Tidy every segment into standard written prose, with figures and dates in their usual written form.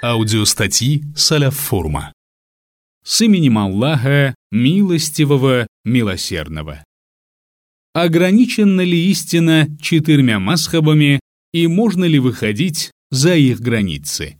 Аудиостатьи Салаф Форума. С именем Аллаха, милостивого, милосердного. Ограничена ли истина 4 мазхабами и можно ли выходить за их границы?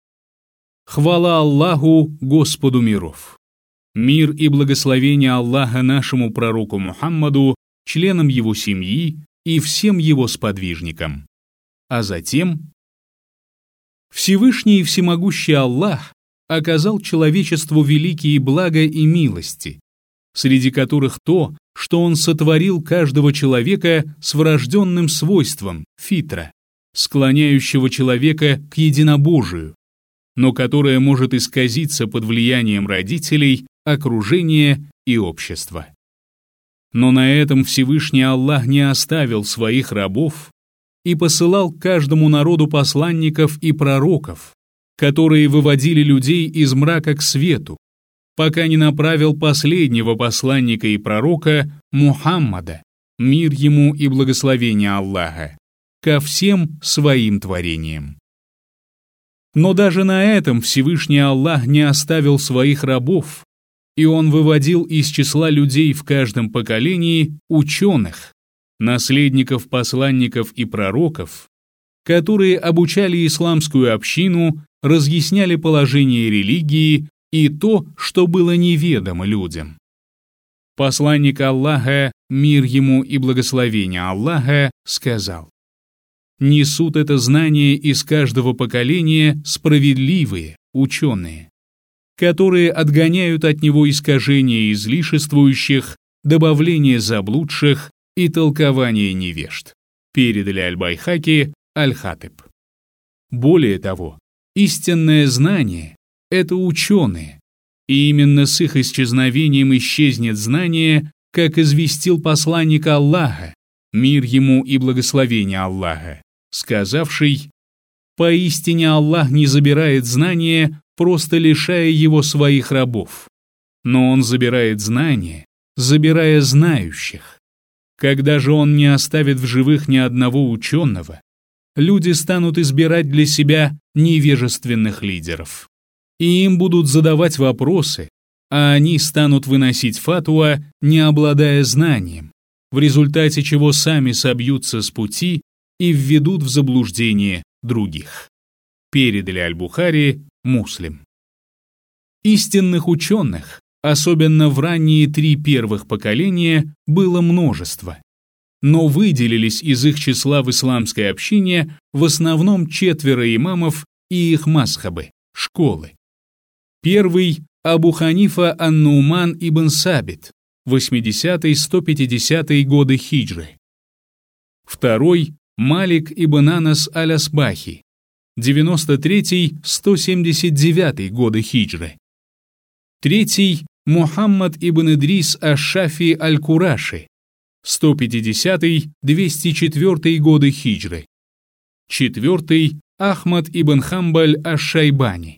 Хвала Аллаху, Господу миров! Мир и благословение Аллаха нашему пророку Мухаммаду, членам его семьи и всем его сподвижникам. А затем Всевышний и всемогущий Аллах оказал человечеству великие блага и милости, среди которых то, что Он сотворил каждого человека с врожденным свойством фитра, склоняющего человека к единобожию, но которое может исказиться под влиянием родителей, окружения и общества. Но на этом Всевышний Аллах не оставил своих рабов и посылал каждому народу посланников и пророков, которые выводили людей из мрака к свету, пока не направил последнего посланника и пророка Мухаммада, мир ему и благословение Аллаха, ко всем своим творениям. Но даже на этом Всевышний Аллах не оставил своих рабов, и Он выводил из числа людей в каждом поколении ученых, наследников посланников и пророков, которые обучали исламскую общину, разъясняли положение религии и то, что было неведомо людям. Посланник Аллаха, мир ему и благословение Аллаха, сказал: «Несут это знание из каждого поколения справедливые ученые, которые отгоняют от него искажения излишествующих, добавление заблудших и толкование невежд», передали Аль-Байхаки, Аль-Хатиб. Более того, истинное знание — это ученые, и именно с их исчезновением исчезнет знание, как известил посланник Аллаха, мир ему и благословение Аллаха, сказавший: «Поистине Аллах не забирает знание, просто лишая его своих рабов, но Он забирает знание, забирая знающих. Когда же Он не оставит в живых ни одного ученого, люди станут избирать для себя невежественных лидеров. И им будут задавать вопросы, а они станут выносить фатуа, не обладая знанием, в результате чего сами собьются с пути и введут в заблуждение других». Передали Аль-Бухари, Муслим. Истинных ученых, особенно в ранние 3 первых поколения, было множество, но выделились из их числа в исламской общине в основном 4 имамов и их мазхабы, школы. Первый – Абу Ханифа ан-Нуман ибн Сабит, 80-150 годы хиджры. Второй – Малик ибн Анас аль-Асбахи, 93-179 годы хиджры. Третий – Мухаммад ибн Идрис аш-Шафи аль-Кураши, 150-204 годы хиджры. Четвертый – Ахмад ибн Хамбаль аш-Шайбани,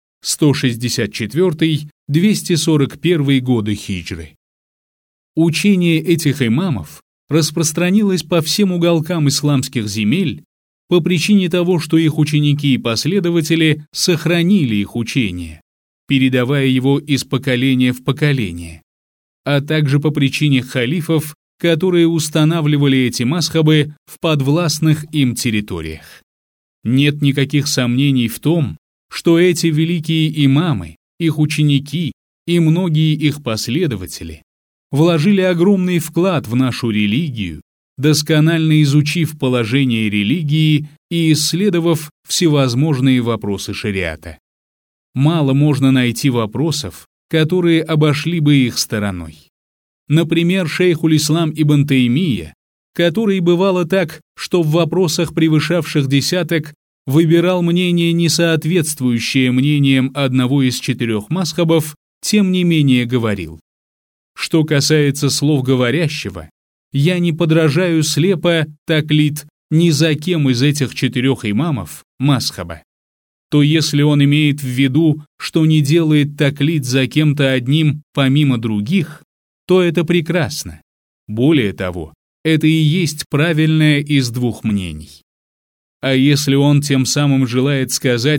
164-241 годы хиджры. Учение этих имамов распространилось по всем уголкам исламских земель по причине того, что их ученики и последователи сохранили их учение, передавая его из поколения в поколение, а также по причине халифов, которые устанавливали эти мазхабы в подвластных им территориях. Нет никаких сомнений в том, что эти великие имамы, их ученики и многие их последователи вложили огромный вклад в нашу религию, досконально изучив положение религии и исследовав всевозможные вопросы шариата. Мало можно найти вопросов, которые обошли бы их стороной. Например, шейхуль-ислам ибн Таймия, который бывало так, что в вопросах, превышавших десяток, выбирал мнение, не соответствующее мнениям одного из 4 мазхабов, тем не менее говорил: «Что касается слов говорящего, я не подражаю слепо таклид ни за кем из этих 4 имамов мазхаба. То если он имеет в виду, что не делает таклид за кем-то одним помимо других, то это прекрасно. Более того, это и есть правильное из 2 мнений. А если он тем самым желает сказать: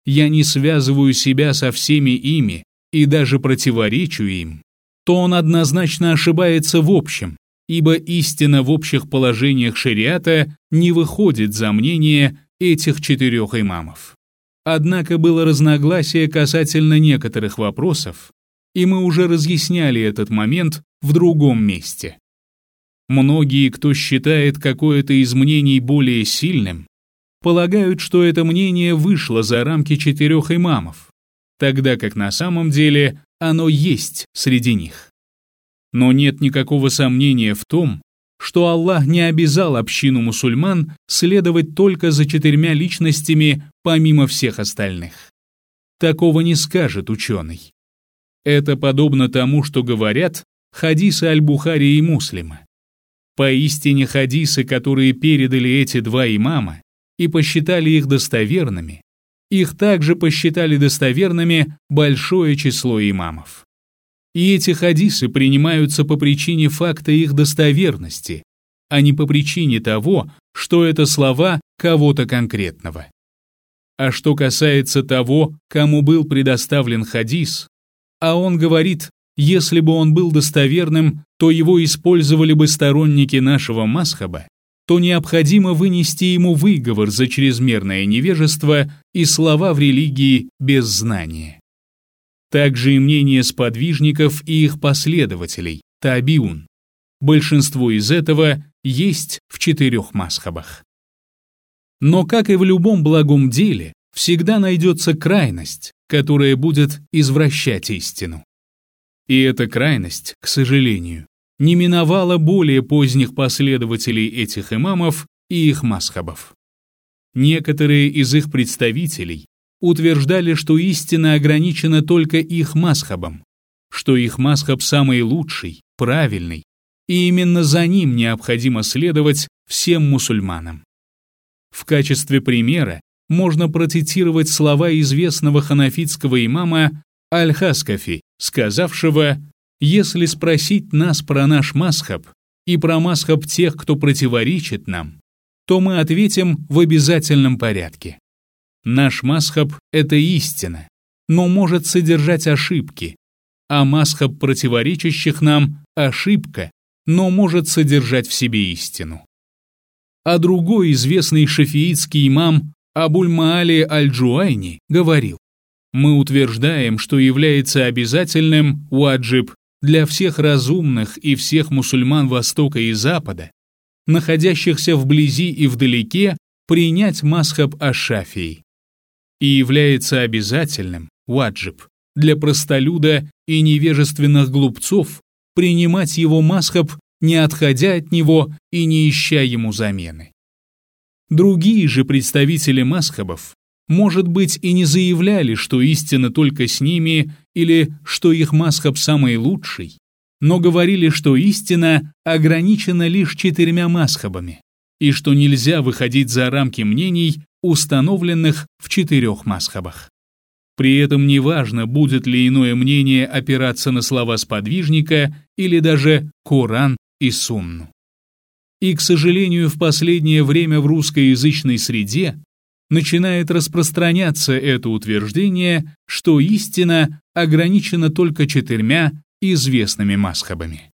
я не связываю себя со всеми ими и даже противоречу им, то он однозначно ошибается в общем, ибо истина в общих положениях шариата не выходит за мнение этих 4 имамов. Однако было разногласие касательно некоторых вопросов, и мы уже разъясняли этот момент в другом месте. Многие, кто считает какое-то из мнений более сильным, полагают, что это мнение вышло за рамки 4 имамов, тогда как на самом деле оно есть среди них. Но нет никакого сомнения в том, что Аллах не обязал общину мусульман следовать только за 4 личностями помимо всех остальных. Такого не скажет ученый. Это подобно тому, что говорят хадисы Аль-Бухари и Муслима. Поистине хадисы, которые передали эти 2 имама и посчитали их достоверными, их также посчитали достоверными большое число имамов. И эти хадисы принимаются по причине факта их достоверности, а не по причине того, что это слова кого-то конкретного. А что касается того, кому был предоставлен хадис, а он говорит, если бы он был достоверным, то его использовали бы сторонники нашего мазхаба, то необходимо вынести ему выговор за чрезмерное невежество и слова в религии без знания. Также и мнение сподвижников и их последователей, табиун. Большинство из этого есть в 4 мазхабах. Но, как и в любом благом деле, всегда найдется крайность, которая будет извращать истину. И эта крайность, к сожалению, не миновала более поздних последователей этих имамов и их мазхабов. Некоторые из их представителей утверждали, что истина ограничена только их мазхабом, что их мазхаб самый лучший, правильный, и именно за ним необходимо следовать всем мусульманам. В качестве примера можно процитировать слова известного ханафитского имама Аль-Хаскафи, сказавшего: «Если спросить нас про наш мазхаб и про мазхаб тех, кто противоречит нам, то мы ответим в обязательном порядке. Наш мазхаб — это истина, но может содержать ошибки, а мазхаб противоречащих нам — ошибка, но может содержать в себе истину». А другой известный шафиитский имам Абуль-Маали Аль-Джуайни говорил: «Мы утверждаем, что является обязательным ваджиб для всех разумных и всех мусульман Востока и Запада, находящихся вблизи и вдалеке, принять мазхаб аш-Шафии. И является обязательным, ваджиб, для простолюда и невежественных глупцов принимать его мазхаб, не отходя от него и не ища ему замены». Другие же представители мазхабов, может быть, и не заявляли, что истина только с ними или что их мазхаб самый лучший, но говорили, что истина ограничена лишь 4 мазхабами и что нельзя выходить за рамки мнений, установленных в 4 мазхабах. При этом неважно, будет ли иное мнение опираться на слова сподвижника или даже Коран и Сунну. И, к сожалению, в последнее время в русскоязычной среде начинает распространяться это утверждение, что истина ограничена только 4 известными мазхабами.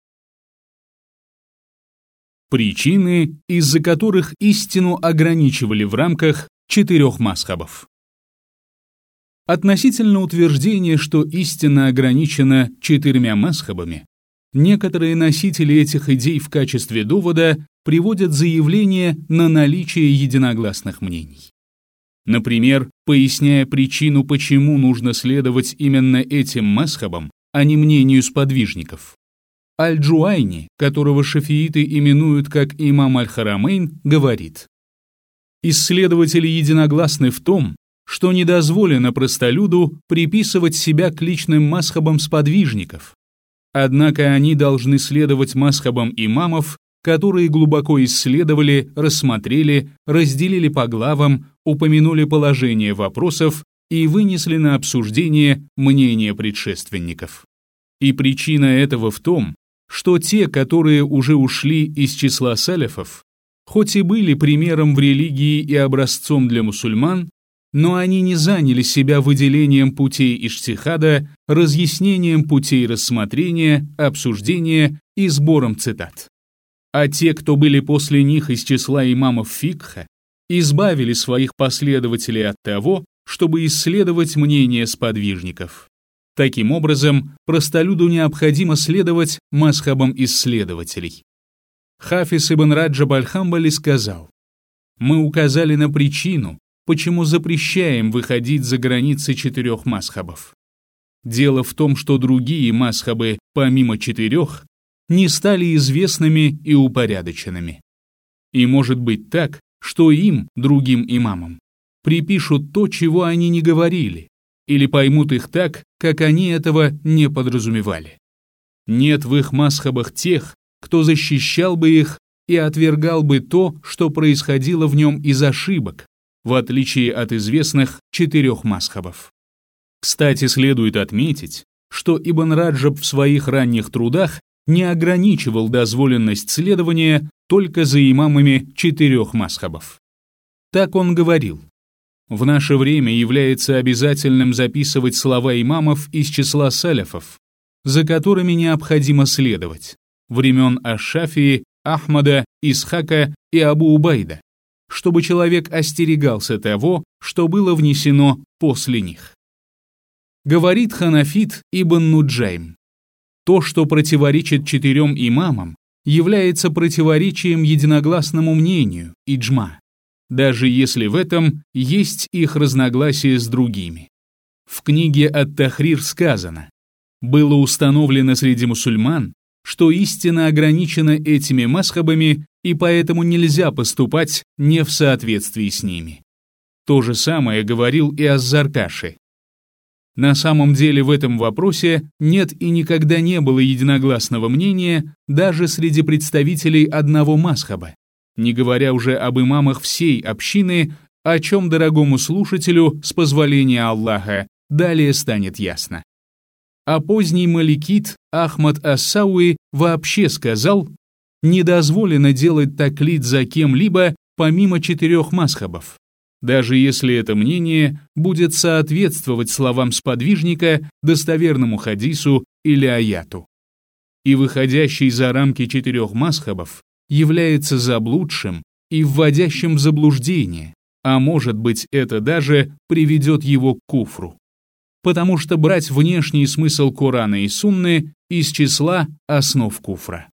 Причины, из-за которых истину ограничивали в рамках 4 мазхабов. Относительно утверждения, что истина ограничена 4 мазхабами, некоторые носители этих идей в качестве довода приводят заявление на наличие единогласных мнений. Например, поясняя причину, почему нужно следовать именно этим мазхабам, а не мнению сподвижников. Аль-Джуайни, которого шафииты именуют как имам Аль-Харамейн, говорит: «Исследователи единогласны в том, что не дозволено простолюду приписывать себя к личным мазхабам сподвижников. Однако они должны следовать мазхабам имамов, которые глубоко исследовали, рассмотрели, разделили по главам, упомянули положение вопросов и вынесли на обсуждение мнения предшественников. И причина этого в том, что те, которые уже ушли из числа салафов, хоть и были примером в религии и образцом для мусульман, но они не заняли себя выделением путей иджтихада, разъяснением путей рассмотрения, обсуждения и сбором цитат. А те, кто были после них из числа имамов фикха, избавили своих последователей от того, чтобы исследовать мнения сподвижников. Таким образом, простолюду необходимо следовать мазхабам исследователей. Хафиз ибн Раджаб аль-Хамбали сказал: «Мы указали на причину, почему запрещаем выходить за границы 4 мазхабов. Дело в том, что другие мазхабы, помимо 4, не стали известными и упорядоченными. И может быть так, что им, другим имамам, припишут то, чего они не говорили, или поймут их так, как они этого не подразумевали. Нет в их мазхабах тех, кто защищал бы их и отвергал бы то, что происходило в нем из ошибок, в отличие от известных 4 мазхабов. Кстати, следует отметить, что Ибн Раджаб в своих ранних трудах не ограничивал дозволенность следования только за имамами 4 мазхабов. Так он говорил: «В наше время является обязательным записывать слова имамов из числа саляфов, за которыми необходимо следовать, времен Аш-Шафии, Ахмада, Исхака и Абу Убайда, чтобы человек остерегался того, что было внесено после них». Говорит ханафит Ибн Нуджайм: «То, что противоречит 4 имамам, является противоречием единогласному мнению, иджма, даже если в этом есть их разногласия с другими». В книге Ат-Тахрир сказано: «Было установлено среди мусульман, что истина ограничена этими мазхабами, и поэтому нельзя поступать не в соответствии с ними». То же самое говорил и Аз-Заркаши. На самом деле в этом вопросе нет и никогда не было единогласного мнения даже среди представителей одного мазхаба, не говоря уже об имамах всей общины, о чем дорогому слушателю, с позволения Аллаха, далее станет ясно. А поздний маликит Ахмад ас-Сауи вообще сказал: «Не дозволено делать таклид за кем-либо помимо 4 мазхабов, даже если это мнение будет соответствовать словам сподвижника, достоверному хадису или аяту. И выходящий за рамки 4 мазхабов является заблудшим и вводящим в заблуждение, а может быть, это даже приведет его к куфру. Потому что брать внешний смысл Корана и Сунны из числа основ куфра».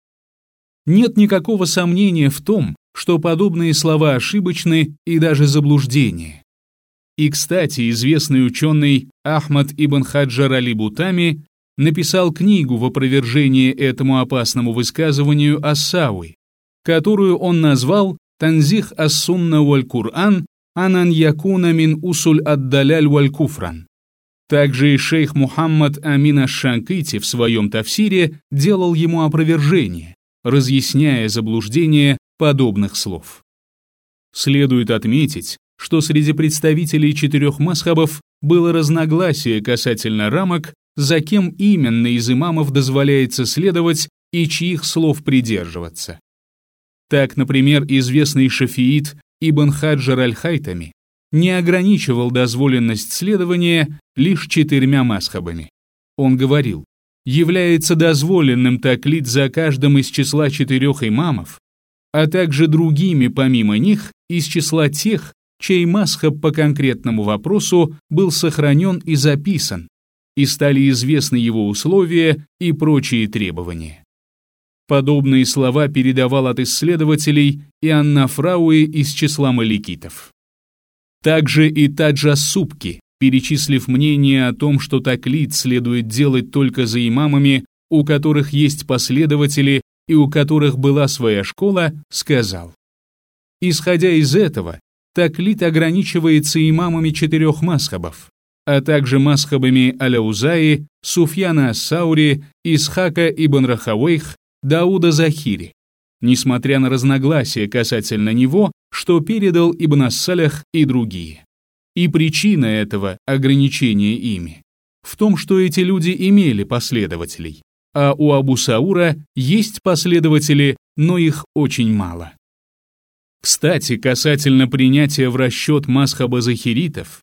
Нет никакого сомнения в том, что подобные слова ошибочны и даже заблуждение. И, кстати, известный ученый Ахмад ибн Хаджар Али-Бутами написал книгу в опровержение этому опасному высказыванию ас-Сауи, которую он назвал «Танзих ас-Сунна валь-Кур'ан анан якуна мин усуль ад-даляль валь-куфран». Также и шейх Мухаммад Амин аш-Шанкити в своем тафсире делал ему опровержение, разъясняя заблуждение подобных слов. Следует отметить, что среди представителей 4 мазхабов было разногласие касательно рамок, за кем именно из имамов дозволяется следовать и чьих слов придерживаться. Так, например, известный шафиит Ибн Хаджар аль-Хайтами не ограничивал дозволенность следования лишь 4 мазхабами. Он говорил: является дозволенным таклид за каждым из числа 4 имамов, а также другими помимо них из числа тех, чей мазхаб по конкретному вопросу был сохранен и записан, и стали известны его условия и прочие требования. Подобные слова передавал от исследователей и Ан-Нафрауи из числа маликитов. Также и Таджа-Субки, перечислив мнение о том, что таклид следует делать только за имамами, у которых есть последователи и у которых была своя школа, сказал: исходя из этого, таклид ограничивается имамами 4 мазхабов, а также мазхабами Аляузаи, Суфьяна ас-Саури, Исхака ибн Рахавейх, Дауда Захири, несмотря на разногласия касательно него, что передал Ибн ас-Салях и другие. И причина этого ограничения ими в том, что эти люди имели последователей, а у Абу Саура есть последователи, но их очень мало. Кстати, касательно принятия в расчет мазхаба захиритов,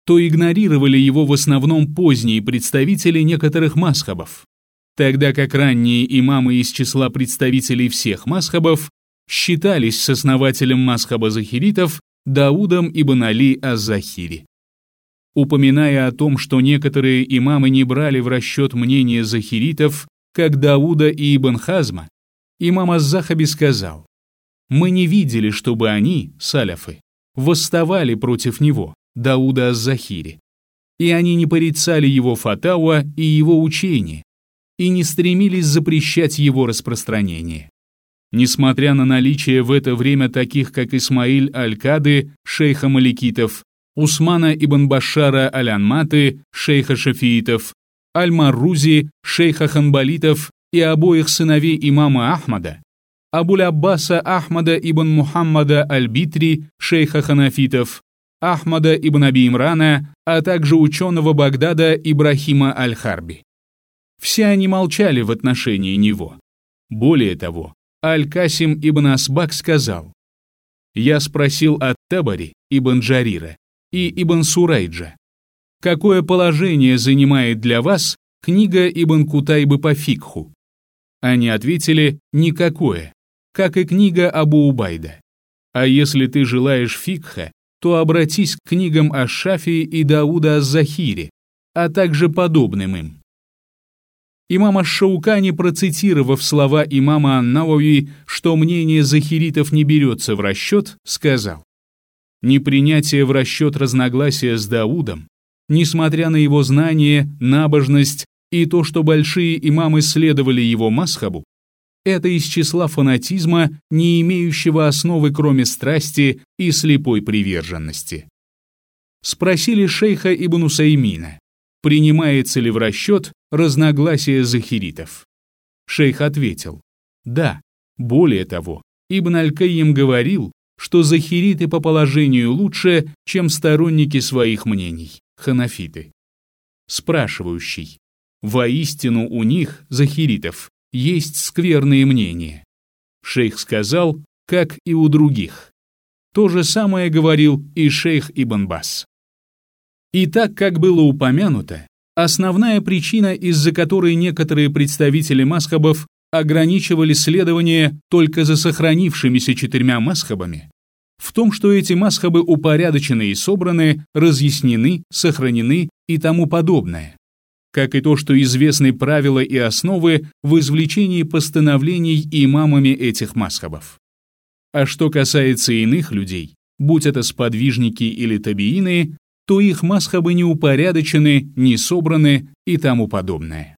то игнорировали его в основном поздние представители некоторых мазхабов, тогда как ранние имамы из числа представителей всех мазхабов считались с основателем мазхаба захиритов Даудом ибн Али аз-Захири. Упоминая о том, что некоторые имамы не брали в расчет мнение захиритов, как Дауда и Ибн Хазма, имам аз-Захаби сказал: «Мы не видели, чтобы они, саляфы, восставали против него, Дауда аз-Захири, и они не порицали его фатауа и его учение, и не стремились запрещать его распространение. Несмотря на наличие в это время таких, как Исмаиль аль-Кады, шейха маликитов, Усмана ибн Башара аль-Анматы, шейха шафиитов, Аль-Маррузи, шейха ханбалитов и обоих сыновей имама Ахмада, Абуль-Аббаса Ахмада ибн Мухаммада аль-Битри, шейха ханафитов, Ахмада ибн Аби Имрана, а также ученого Багдада Ибрахима аль-Харби. Все они молчали в отношении него. Более того, Аль-Касим ибн Асбак сказал: «Я спросил от Табари, ибн Джарира и ибн Сурайджа, какое положение занимает для вас книга ибн Кутайбы по фикху?» Они ответили: «Никакое, как и книга Абу Убайда. А если ты желаешь фикха, то обратись к книгам Аш-Шафии и Дауда аз-Захири, а также подобным им». Имам аш-Шаукани, процитировав слова имама ан-Навави, что мнение захиритов не берется в расчет, сказал: «Непринятие в расчет разногласия с Даудом, несмотря на его знание, набожность и то, что большие имамы следовали его мазхабу, это из числа фанатизма, не имеющего основы кроме страсти и слепой приверженности». Спросили шейха Ибн Усаймина, принимается ли в расчет разногласия захиритов. Шейх ответил: да, более того, Ибн Аль-Кайим говорил, что захириты по положению лучше, чем сторонники своих мнений, ханафиты. Спрашивающий: воистину у них, захиритов, есть скверные мнения? Шейх сказал: как и у других. То же самое говорил и шейх Ибн Бас. И так, как было упомянуто, основная причина, из-за которой некоторые представители мазхабов ограничивали следование только за сохранившимися 4 мазхабами, в том, что эти мазхабы упорядочены и собраны, разъяснены, сохранены и тому подобное, как и то, что известны правила и основы в извлечении постановлений имамами этих мазхабов. А что касается иных людей, будь это сподвижники или табиины, то их мазхабы не упорядочены, не собраны и тому подобное.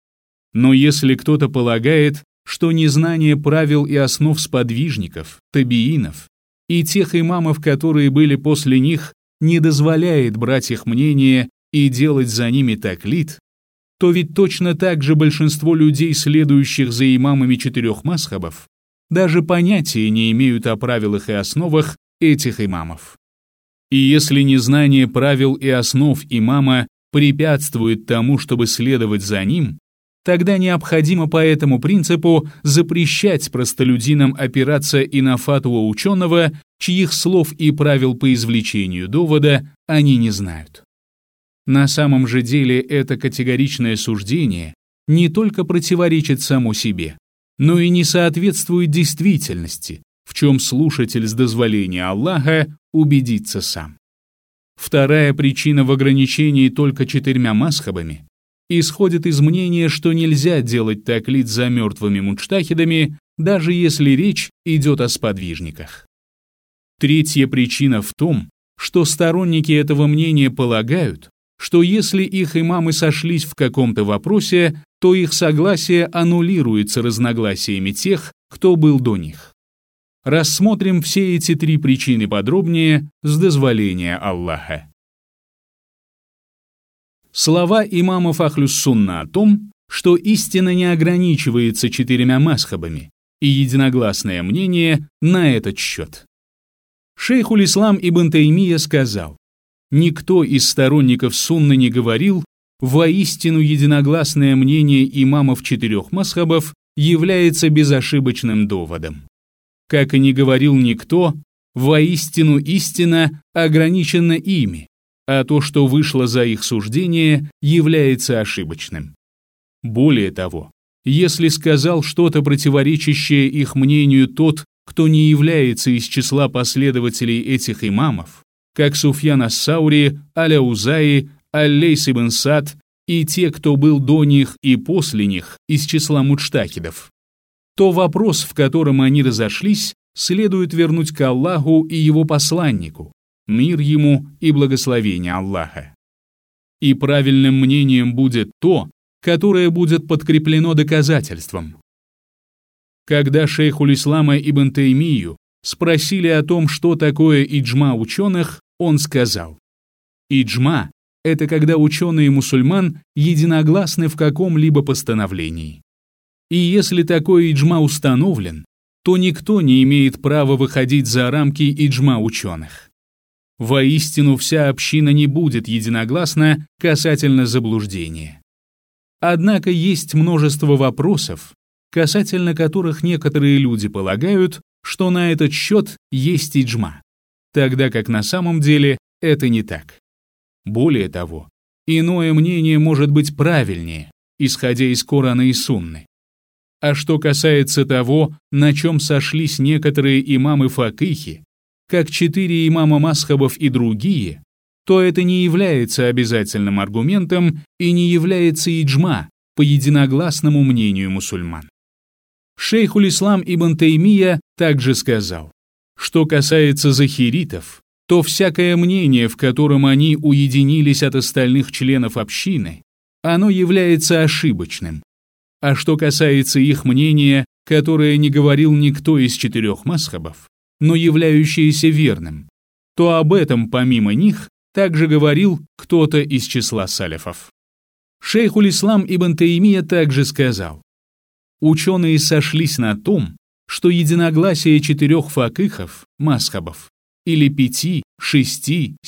Но если кто-то полагает, что незнание правил и основ сподвижников, табиинов и тех имамов, которые были после них, не дозволяет брать их мнение и делать за ними таклид, то ведь точно так же большинство людей, следующих за имамами 4 мазхабов, даже понятия не имеют о правилах и основах этих имамов. И если незнание правил и основ имама препятствует тому, чтобы следовать за ним, тогда необходимо по этому принципу запрещать простолюдинам опираться и на фатву ученого, чьих слов и правил по извлечению довода они не знают. На самом же деле это категоричное суждение не только противоречит само себе, но и не соответствует действительности, в чем слушатель с дозволения Аллаха убедится сам. Вторая причина в ограничении только 4 мазхабами исходит из мнения, что нельзя делать таклид за мертвыми муджтахидами, даже если речь идет о сподвижниках. Третья причина в том, что сторонники этого мнения полагают, что если их имамы сошлись в каком-то вопросе, то их согласие аннулируется разногласиями тех, кто был до них. Рассмотрим все эти 3 причины подробнее с дозволения Аллаха. Слова имамов Ахлюс-Сунна о том, что истина не ограничивается 4 мазхабами, и единогласное мнение на этот счет. Шейхуль-Ислам Ибн Таймия сказал: «Никто из сторонников сунны не говорил, воистину единогласное мнение имамов 4 мазхабов является безошибочным доводом. Как и не говорил никто, воистину истина ограничена ими, а то, что вышло за их суждение, является ошибочным. Более того, если сказал что-то противоречащее их мнению тот, кто не является из числа последователей этих имамов, как Суфьян ас-Саури, Аль-Аузаи, Аль-Лейс ибн Сад и те, кто был до них и после них из числа муджтахидов, то вопрос, в котором они разошлись, следует вернуть к Аллаху и его посланнику, мир ему и благословение Аллаха. И правильным мнением будет то, которое будет подкреплено доказательством. Когда шейхуль-ислама ибн Таймию спросили о том, что такое иджма ученых, он сказал: «Иджма – это когда ученые мусульман единогласны в каком-либо постановлении. И если такой иджма установлен, то никто не имеет права выходить за рамки иджма ученых. Воистину, вся община не будет единогласна касательно заблуждения. Однако есть множество вопросов, касательно которых некоторые люди полагают, что на этот счет есть иджма, тогда как на самом деле это не так. Более того, иное мнение может быть правильнее, исходя из Корана и Сунны. А что касается того, на чем сошлись некоторые имамы-факихи, как 4 имама мазхабов и другие, то это не является обязательным аргументом и не является иджма по единогласному мнению мусульман. Шейхуль-ислам ибн Таймия также сказал: что касается захиритов, то всякое мнение, в котором они уединились от остальных членов общины, оно является ошибочным. А что касается их мнения, которое не говорил никто из 4 мазхабов, но являющееся верным, то об этом помимо них также говорил кто-то из числа саляфов. Шейхуль-ислам ибн Таймия также сказал: ученые сошлись на том, что единогласие 4 факихов, мазхабов, или 5, 6,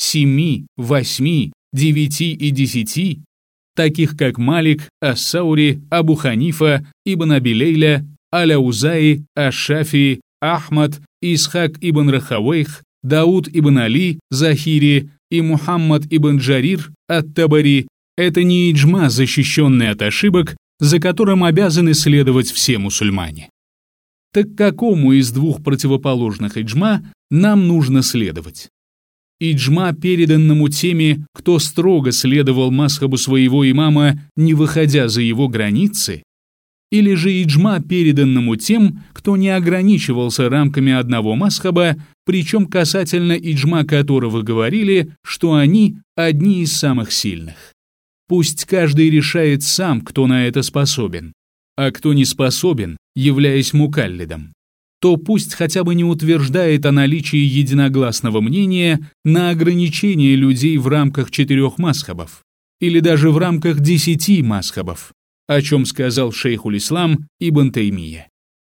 7, 8, 9 и 10, таких как Малик, ас-Саури, Абу Ханифа, Ибн Аби Лейля, Аль-Аузаи, аш-Шафии, Ахмад, Исхак ибн Рахавейх, Дауд ибн Али, Захири и Мухаммад ибн Джарир ат-Табари — это не иджма, защищенный от ошибок, за которым обязаны следовать все мусульмане. Так какому из 2 противоположных иджма нам нужно следовать? Иджма, переданному теми, кто строго следовал мазхабу своего имама, не выходя за его границы, или же иджма, переданному тем, кто не ограничивался рамками одного мазхаба, причем касательно иджма которого говорили, что они одни из самых сильных. Пусть каждый решает сам, кто на это способен, а кто не способен, являясь мукаллидом, то пусть хотя бы не утверждает о наличии единогласного мнения на ограничение людей в рамках 4 мазхабов или даже в рамках 10 мазхабов, о чем сказал шейхуль-ислам ибн Таймия.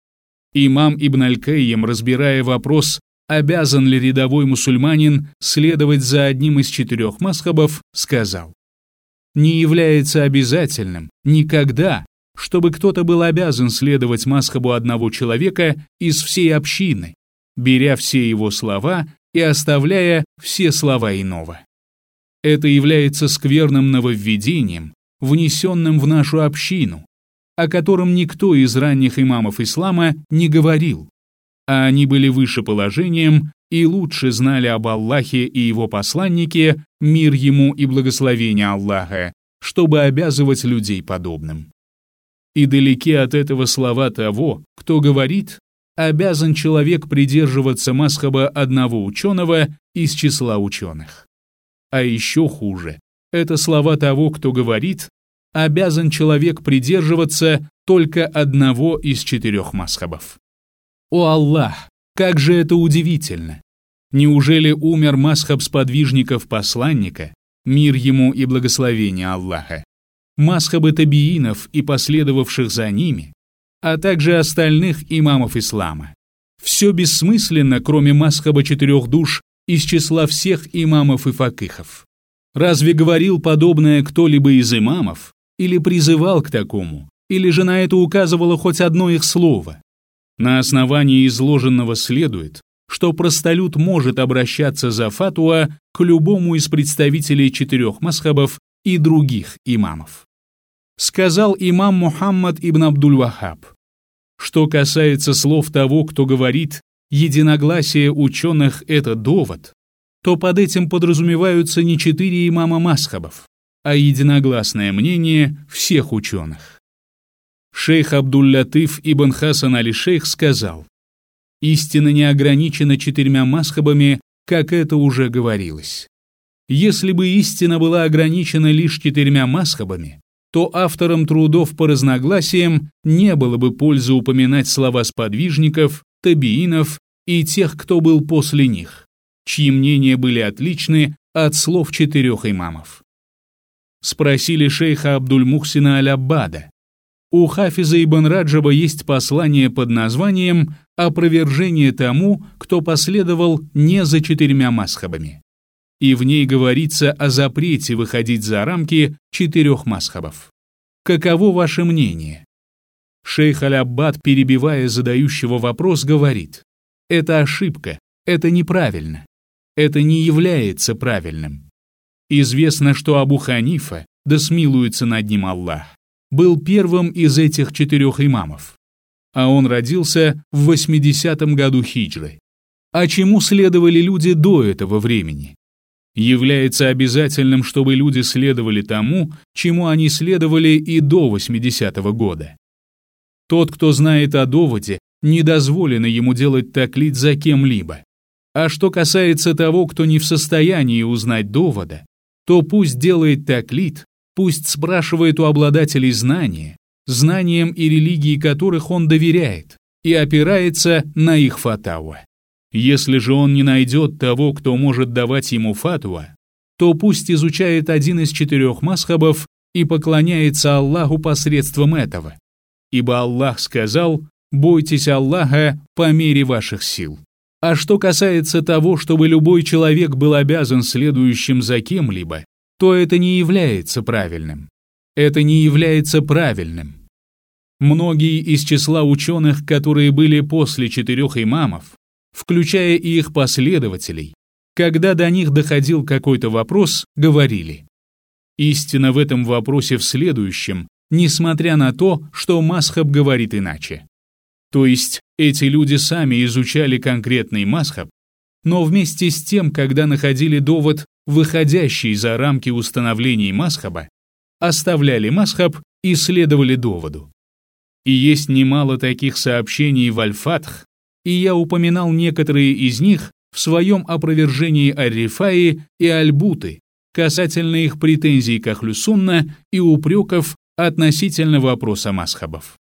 Имам Ибн Аль-Кайим, разбирая вопрос, обязан ли рядовой мусульманин следовать за одним из 4 мазхабов, сказал: не является обязательным никогда, чтобы кто-то был обязан следовать мазхабу одного человека из всей общины, беря все его слова и оставляя все слова иного. Это является скверным нововведением, внесенным в нашу общину, о котором никто из ранних имамов ислама не говорил, а они были выше положением и лучше знали об Аллахе и его посланнике, мир ему и благословение Аллаха, чтобы обязывать людей подобным. И далеки от этого слова того, кто говорит: обязан человек придерживаться мазхаба одного ученого из числа ученых. А еще хуже — это слова того, кто говорит: обязан человек придерживаться только одного из 4 мазхабов. О Аллах, как же это удивительно! Неужели умер мазхаб сподвижников посланника, мир ему и благословение Аллаха, мазхабы табиинов и последовавших за ними, а также остальных имамов ислама? Все бессмысленно, кроме мазхаба 4 душ из числа всех имамов и факихов. Разве говорил подобное кто-либо из имамов, или призывал к такому, или же на это указывало хоть одно их слово? На основании изложенного следует, что простолюд может обращаться за фатуа к любому из представителей 4 мазхабов и других имамов. Сказал имам Мухаммад ибн Абдуль-Ваххаб: что касается слов того, кто говорит «единогласие ученых – это довод», то под этим подразумеваются не 4 имама мазхабов, а единогласное мнение всех ученых. Шейх Абдуль-Латиф ибн Хасан аль-Шейх сказал: «Истина не ограничена 4 мазхабами, как это уже говорилось. Если бы истина была ограничена лишь 4 мазхабами, то авторам трудов по разногласиям не было бы пользы упоминать слова сподвижников, табиинов и тех, кто был после них, чьи мнения были отличны от слов 4 имамов». Спросили шейха Абдуль-Мухсина аль-Аббада: у Хафиза ибн Раджаба есть послание под названием «Опровержение тому, кто последовал не за 4 мазхабами». И в ней говорится о запрете выходить за рамки 4 мазхабов. Каково ваше мнение? Шейх аль-Аббад, перебивая задающего вопрос, говорит: это ошибка, это неправильно, это не является правильным. Известно, что Абу Ханифа, да смилуется над ним Аллах, был первым из этих 4 имамов, а он родился в 80-м году хиджры. А чему следовали люди до этого времени? Является обязательным, чтобы люди следовали тому, чему они следовали и до 80-го года. Тот, кто знает о доводе, не дозволено ему делать таклид за кем-либо. А что касается того, кто не в состоянии узнать довода, то пусть делает таклид, пусть спрашивает у обладателей знанием и религии которых он доверяет, и опирается на их фатауа. Если же он не найдет того, кто может давать ему фатуа, то пусть изучает один из 4 мазхабов и поклоняется Аллаху посредством этого. Ибо Аллах сказал: «Бойтесь Аллаха по мере ваших сил». А что касается того, чтобы любой человек был обязан следующим за кем-либо, то это не является правильным. Это не является правильным. Многие из числа ученых, которые были после 4 имамов, включая и их последователей, когда до них доходил какой-то вопрос, говорили: истина в этом вопросе в следующем, несмотря на то, что мазхаб говорит иначе. То есть эти люди сами изучали конкретный мазхаб, но вместе с тем, когда находили довод, выходящий за рамки установлений мазхаба, оставляли мазхаб и следовали доводу. И есть немало таких сообщений в Аль-Фатх, и я упоминал некоторые из них в своем опровержении Ар-Рифаи и Аль-Буты касательно их претензий к Ахлю-Сунна и упреков относительно вопроса мазхабов.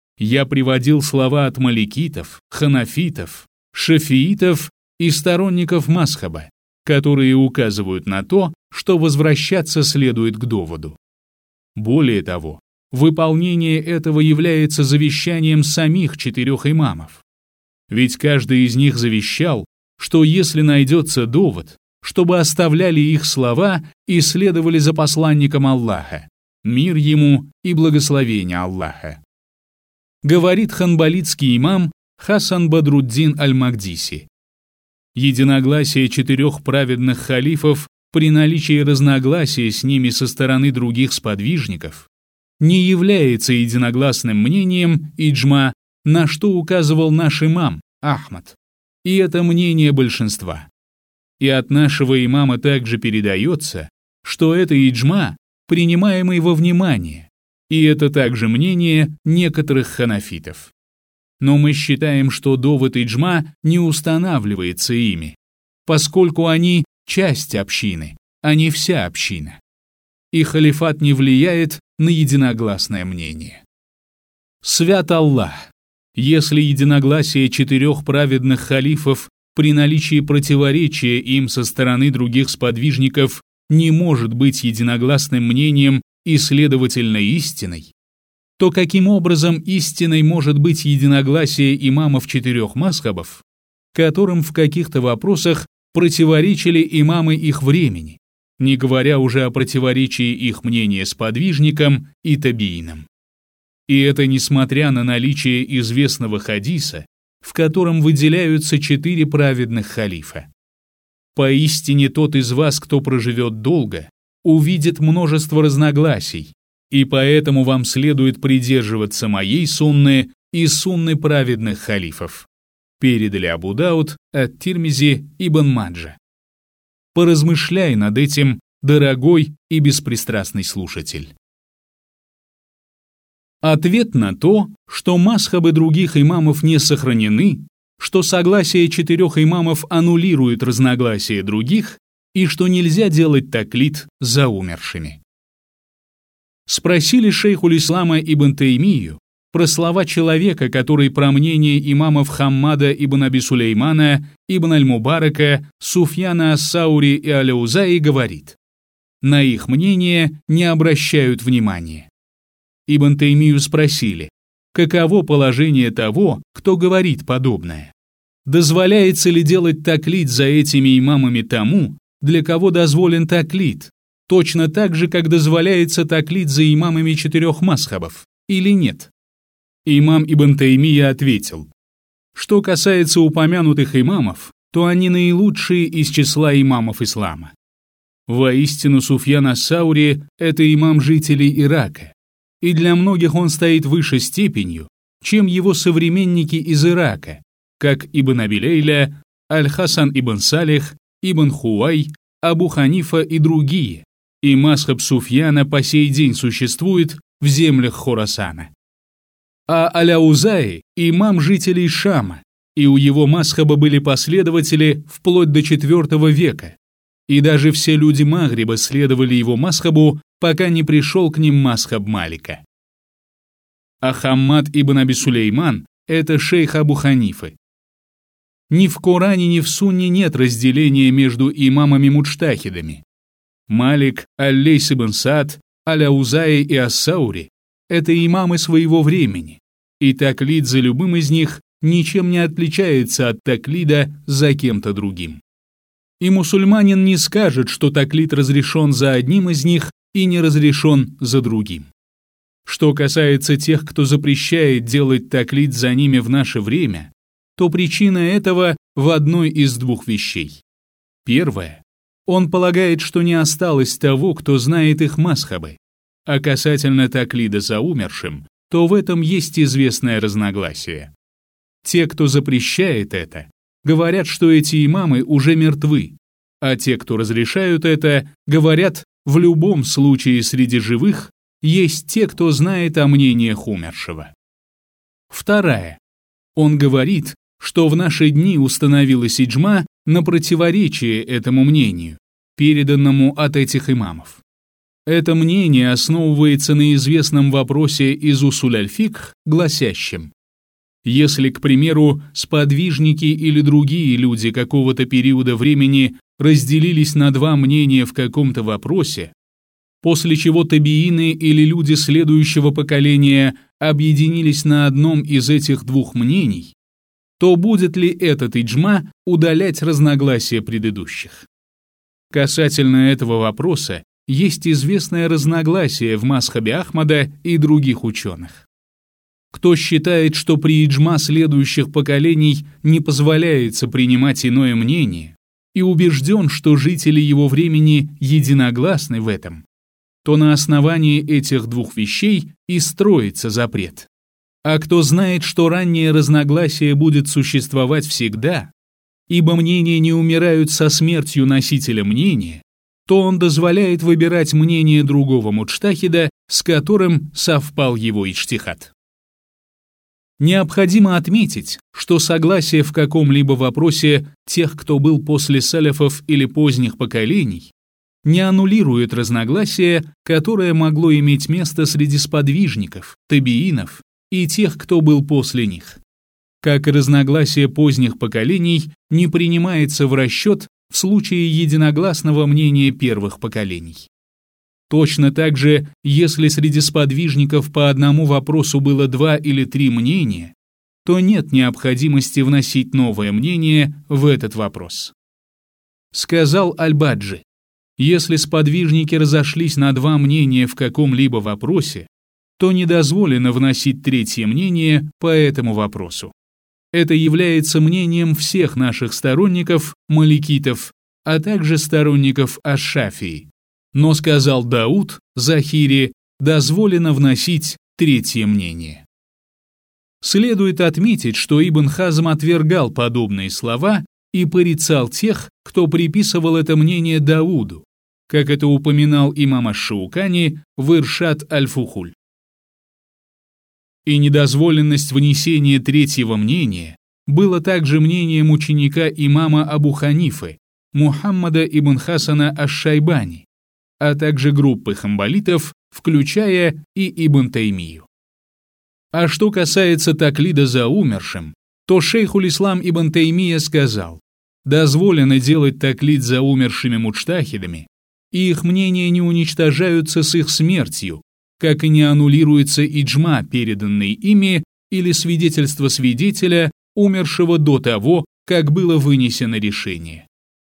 Я приводил слова от маликитов, ханафитов, шафиитов и сторонников мазхаба, которые указывают на то, что возвращаться следует к доводу. Более того, выполнение этого является завещанием самих 4 имамов. Ведь каждый из них завещал, что если найдется довод, чтобы оставляли их слова и следовали за посланником Аллаха, мир ему и благословение Аллаха. Говорит ханбалитский имам Хасан Бадруддин аль-Магдиси: единогласие 4 праведных халифов при наличии разногласия с ними со стороны других сподвижников не является единогласным мнением иджма, на что указывал наш имам Ахмад, и это мнение большинства. И от нашего имама также передается, что это иджма, принимаемый во внимание, и это также мнение некоторых ханафитов. Но мы считаем, что довод иджма не устанавливается ими, поскольку они часть общины, а не вся община. И халифат не влияет на единогласное мнение. Свят Аллах! Если единогласие 4 праведных халифов при наличии противоречия им со стороны других сподвижников не может быть единогласным мнением и, следовательно, истиной, то каким образом истиной может быть единогласие имамов 4 мазхабов, которым в каких-то вопросах противоречили имамы их времени, не говоря уже о противоречии их мнения сподвижникам и табиинам? И это несмотря на наличие известного хадиса, в котором выделяются 4 праведных халифа. Поистине тот из вас, кто проживет долго, увидит множество разногласий, и поэтому вам следует придерживаться моей сунны и сунны праведных халифов. Передали Абу Дауд, ат-Тирмизи, Ибн Маджа. Поразмышляй над этим, дорогой и беспристрастный слушатель. Ответ на то, что мазхабы других имамов не сохранены, что согласие 4 имамов аннулирует разногласия других и что нельзя делать таклид за умершими. Спросили шейхуль-ислама Ибн Таймию про слова человека, который про мнение имамов Хаммада ибн Аби Сулеймана, Ибн аль-Мубарака, Суфьяна ас-Саури и Аляузаи говорит: на их мнение не обращают внимания. Ибн Таймию спросили, каково положение того, кто говорит подобное? Дозволяется ли делать таклид за этими имамами тому, для кого дозволен таклид, точно так же, как дозволяется таклид за имамами 4 мазхабов, или нет? Имам Ибн Таймия ответил: что касается упомянутых имамов, то они наилучшие из числа имамов ислама. Воистину Суфьян ас-Саури – это имам жителей Ирака, и для многих он стоит выше степенью, чем его современники из Ирака, как Ибн Аби Лейля, Аль-Хасан ибн Салих, Ибн Хуай, Абу Ханифа и другие, и мазхаб Суфьяна по сей день существует в землях Хорасана. А Аляузаи – имам жителей Шама, и у его мазхаба были последователи вплоть до IV века, и даже все люди Магриба следовали его мазхабу, пока не пришел к ним мазхаб Малика. А Хаммад ибн Аби Сулейман – это шейх Абу Ханифы. Ни в Коране, ни в Сунне нет разделения между имамами-муджтахидами. Малик, Аль-Лейс ибн Саад, Аляузаи и Ас-Саури – это имамы своего времени, и таклид за любым из них ничем не отличается от таклида за кем-то другим. И мусульманин не скажет, что таклид разрешен за одним из них и не разрешен за другим. Что касается тех, кто запрещает делать таклид за ними в наше время, то причина этого в одной из 2 вещей. Первое. Он полагает, что не осталось того, кто знает их мазхабы. А касательно таклида за умершим, то в этом есть известное разногласие. Те, кто запрещает это, говорят, что эти имамы уже мертвы, а те, кто разрешают это, говорят, в любом случае среди живых есть те, кто знает о мнениях умершего. Вторая. Он говорит, что в наши дни установилась иджма на противоречие этому мнению, переданному от этих имамов. Это мнение основывается на известном вопросе из Усуль аль-Фикх, гласящем: если, к примеру, сподвижники или другие люди какого-то периода времени разделились на 2 мнения в каком-то вопросе, после чего табиины или люди следующего поколения объединились на одном из этих 2 мнений, то будет ли этот иджма удалять разногласия предыдущих? Касательно этого вопроса есть известное разногласие в мазхабе Ахмада и других ученых. Кто считает, что при иджма следующих поколений не позволяется принимать иное мнение, и убежден, что жители его времени единогласны в этом, то на основании этих 2 вещей и строится запрет. А кто знает, что раннее разногласие будет существовать всегда, ибо мнения не умирают со смертью носителя мнения, то он дозволяет выбирать мнение другого муджтахида, с которым совпал его иджтихад. Необходимо отметить, что согласие в каком-либо вопросе тех, кто был после салафов или поздних поколений, не аннулирует разногласие, которое могло иметь место среди сподвижников, табиинов и тех, кто был после них. Как и разногласие поздних поколений не принимается в расчет в случае единогласного мнения первых поколений. Точно так же, если среди сподвижников по одному вопросу было 2 или 3 мнения, то нет необходимости вносить новое мнение в этот вопрос. Сказал Аль-Баджи: если сподвижники разошлись на 2 мнения в каком-либо вопросе, то не дозволено вносить 3-е мнение по этому вопросу. Это является мнением всех наших сторонников, маликитов, а также сторонников аш-Шафии. Но, сказал Дауд Захири, дозволено вносить третье мнение. Следует отметить, что Ибн Хазм отвергал подобные слова и порицал тех, кто приписывал это мнение Дауду, как это упоминал имам аш-Шаукани в Иршад аль-Фухуль. И недозволенность внесения третьего мнения было также мнением ученика имама Абу Ханифы, Мухаммада ибн Хасана аш-Шайбани, а также группы хамбалитов, включая и Ибн Таймию. А что касается таклида за умершим, то шейхуль-ислам Ибн Таймия сказал: дозволено делать таклид за умершими муджтахидами, и их мнения не уничтожаются с их смертью, как и не аннулируется иджма, переданный ими, или свидетельство свидетеля, умершего до того, как было вынесено решение.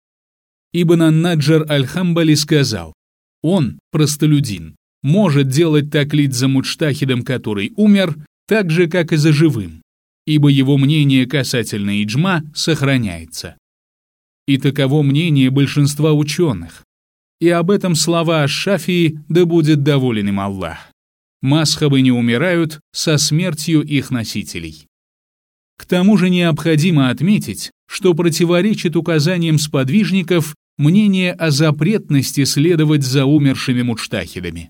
Ибн ан-Наджар аль-Хамбали сказал: он, простолюдин, может делать таклид за муджтахидом, который умер, так же, как и за живым, ибо его мнение касательно иджма сохраняется. И таково мнение большинства ученых. И об этом слова аш-Шафии, да будет доволен им Аллах. Масхабы не умирают со смертью их носителей. К тому же необходимо отметить, что противоречит указаниям сподвижников мнение о запретности следовать за умершими муджтахидами.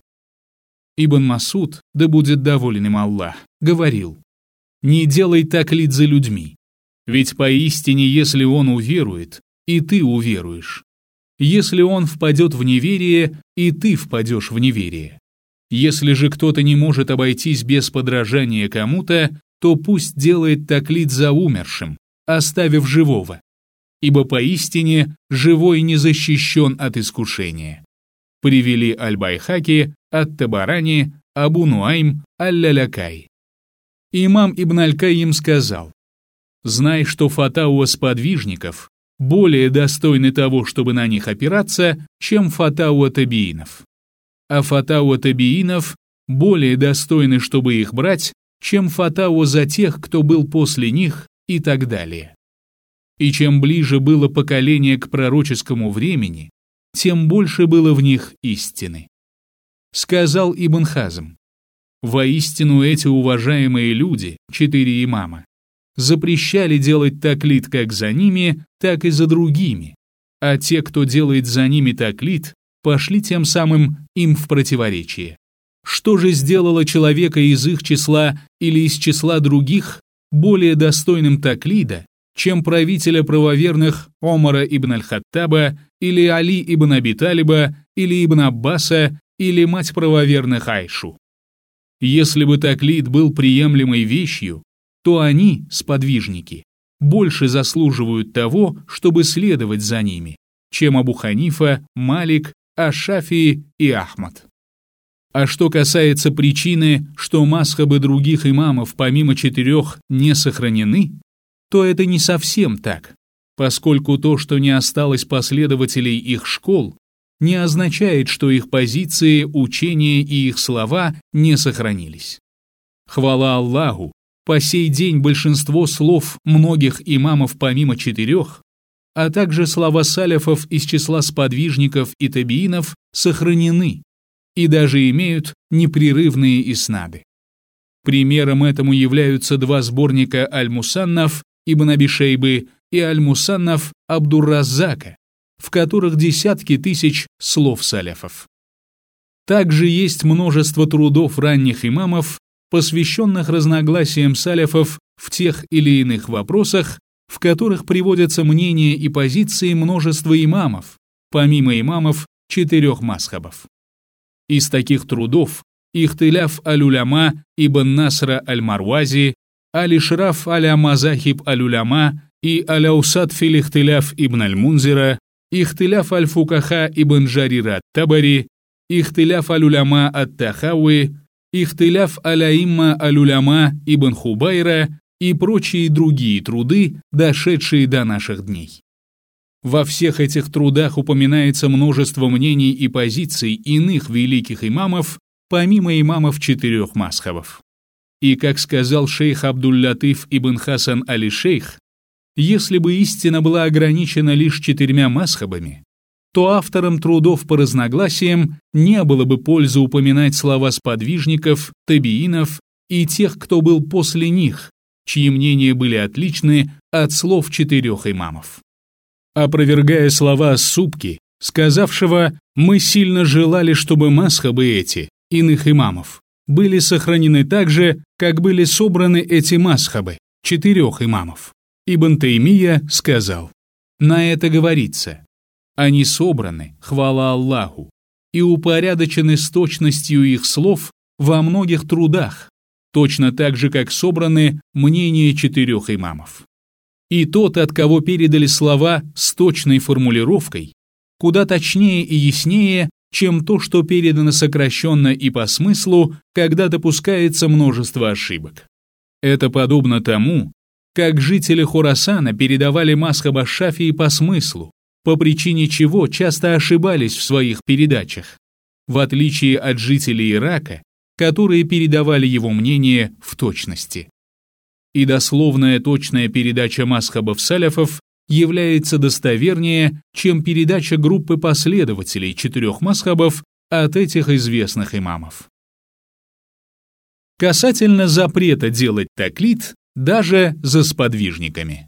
Ибн Масуд, да будет доволен им Аллах, говорил: «Не делай таклид за людьми, ведь поистине, если он уверует, и ты уверуешь. Если он впадет в неверие, и ты впадешь в неверие. Если же кто-то не может обойтись без подражания кому-то, то пусть делает таклид за умершим, оставив живого, ибо поистине живой не защищен от искушения». Привели Аль-Байхаки, Ат-Табарани, Абу Нуайм, Аль-Лялякай. Имам Ибн Аль-Кайим сказал: «Знай, что фатауа сподвижников более достойны того, чтобы на них опираться, чем фатауа табиинов. А фатауа табиинов более достойны, чтобы их брать, чем фатауа за тех, кто был после них, и так далее. И чем ближе было поколение к пророческому времени, тем больше было в них истины». Сказал Ибн Хазм: «Воистину эти уважаемые люди, 4 имама, запрещали делать таклид как за ними, так и за другими, а те, кто делает за ними таклид, пошли тем самым им в противоречие. Что же сделало человека из их числа или из числа других более достойным таклида, чем правителя правоверных Омара ибн аль-Хаттаба, или Али ибн Аби Талиба, или Ибн Аббаса, или мать правоверных Айшу? Если бы таклид был приемлемой вещью, то они, сподвижники, больше заслуживают того, чтобы следовать за ними, чем Абу Ханифа, Малик, аш-Шафии и Ахмад. А что касается причины, что масхабы других имамов помимо 4 не сохранены, то это не совсем так, поскольку то, что не осталось последователей их школ, не означает, что их позиции, учения и их слова не сохранились. Хвала Аллаху, по сей день большинство слов многих имамов помимо 4, а также слова саляфов из числа сподвижников и табиинов сохранены и даже имеют непрерывные иснады. Примером этому являются 2 сборника Аль-Мусаннаф Ибн Аби Шейбы и Аль-Мусаннаф Абдур-Раззака, в которых десятки тысяч слов саляфов. Также есть множество трудов ранних имамов, посвященных разногласиям саляфов в тех или иных вопросах, в которых приводятся мнения и позиции множества имамов, помимо имамов 4 масхабов. Из таких трудов Ихтиляф аль-Уляма Ибн Насра аль-Марвази, Аль-Ишраф аля-Мазахиб аль-Уляма и Аляусат фил Ихтиляф Ибн аль-Мунзира, Ихтиляф аль-Фукаха Ибн Джарира ат-Табари, Ихтиляф аль-Уляма ат-Тахауи, Ихтиляф аля-Имма аль-Уляма Ибн Хубайра и прочие другие труды, дошедшие до наших дней. Во всех этих трудах упоминается множество мнений и позиций иных великих имамов, помимо имамов 4 масхабов. И, как сказал шейх Абдуль-Латиф ибн Хасан Али-Шейх, если бы истина была ограничена лишь 4 мазхабами, то авторам трудов по разногласиям не было бы пользы упоминать слова сподвижников, табиинов и тех, кто был после них, чьи мнения были отличны от слов 4 имамов. Опровергая слова Субки, сказавшего «мы сильно желали, чтобы мазхабы эти, иных имамов, были сохранены так же, как были собраны эти мазхабы, 4 имамов», Ибн Таймия сказал: «На это говорится, они собраны, хвала Аллаху, и упорядочены с точностью их слов во многих трудах, точно так же, как собраны мнения 4 имамов. И тот, от кого передали слова с точной формулировкой, куда точнее и яснее, чем то, что передано сокращенно и по смыслу, когда допускается множество ошибок. Это подобно тому, как жители Хорасана передавали мазхаб аш-Шафии по смыслу, по причине чего часто ошибались в своих передачах, в отличие от жителей Ирака, которые передавали его мнение в точности. И дословная точная передача мазхабов саляфов является достовернее, чем передача группы последователей 4 мазхабов от этих известных имамов. Касательно запрета делать таклид даже за сподвижниками.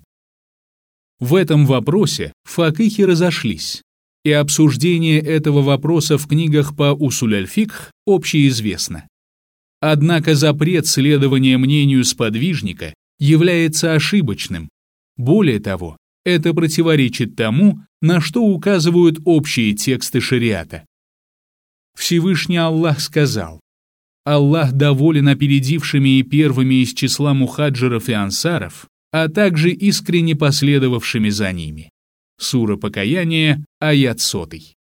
В этом вопросе факихи разошлись, и обсуждение этого вопроса в книгах по усуль-аль-фикх общеизвестно. Однако запрет следования мнению сподвижника является ошибочным. Более того, это противоречит тому, на что указывают общие тексты шариата. Всевышний Аллах сказал: «Аллах доволен опередившими и первыми из числа мухаджиров и ансаров, а также искренне последовавшими за ними». Сура Покаяние, аят 100.